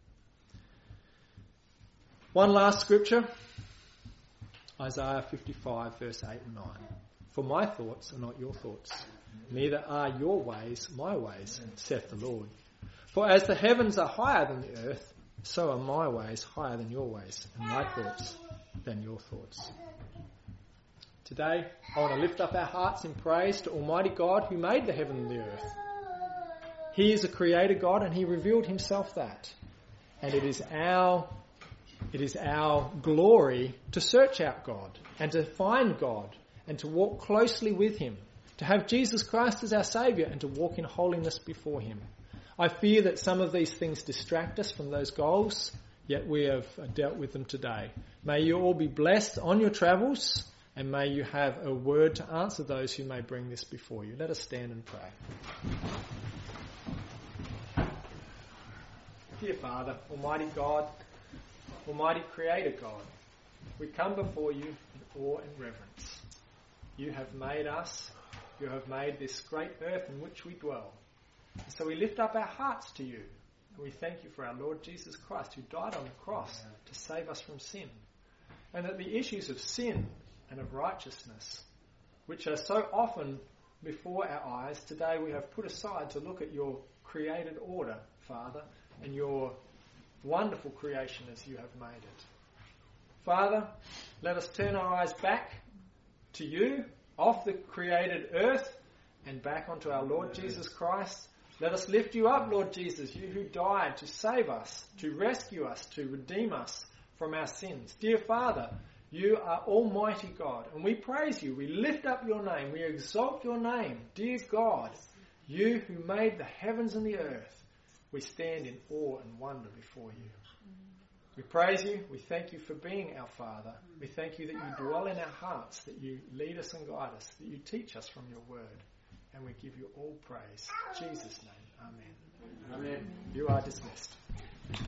One last scripture, Isaiah 55, verse 8 and 9. For my thoughts are not your thoughts, neither are your ways my ways, saith the Lord. For as the heavens are higher than the earth, so are my ways higher than your ways, and my thoughts than your thoughts. Today, I want to lift up our hearts in praise to Almighty God who made the heaven and the earth. He is a creator God, and He revealed Himself that. And it is our glory to search out God and to find God and to walk closely with Him, to have Jesus Christ as our Saviour and to walk in holiness before Him. I fear that some of these things distract us from those goals, yet we have dealt with them today. May you all be blessed on your travels, and may you have a word to answer those who may bring this before you. Let us stand and pray. Dear Father, Almighty God, Almighty Creator God, we come before you in awe and reverence. You have made us, you have made this great earth in which we dwell. So we lift up our hearts to you, and we thank you for our Lord Jesus Christ, who died on the cross to save us from sin. And that the issues of sin and of righteousness, which are so often before our eyes, today we have put aside to look at your created order, Father, and your wonderful creation as you have made it. Father, let us turn our eyes back to you, off the created earth, and back onto our Lord Jesus Christ. Let us lift you up, Lord Jesus, you who died to save us, to rescue us, to redeem us from our sins. Dear Father, you are Almighty God, and we praise you. We lift up your name. We exalt your name. Dear God, you who made the heavens and the earth, we stand in awe and wonder before you. We praise you. We thank you for being our Father. We thank you that you dwell in our hearts, that you lead us and guide us, that you teach us from your word. And we give you all praise. In Jesus' name, amen. Amen. You are dismissed.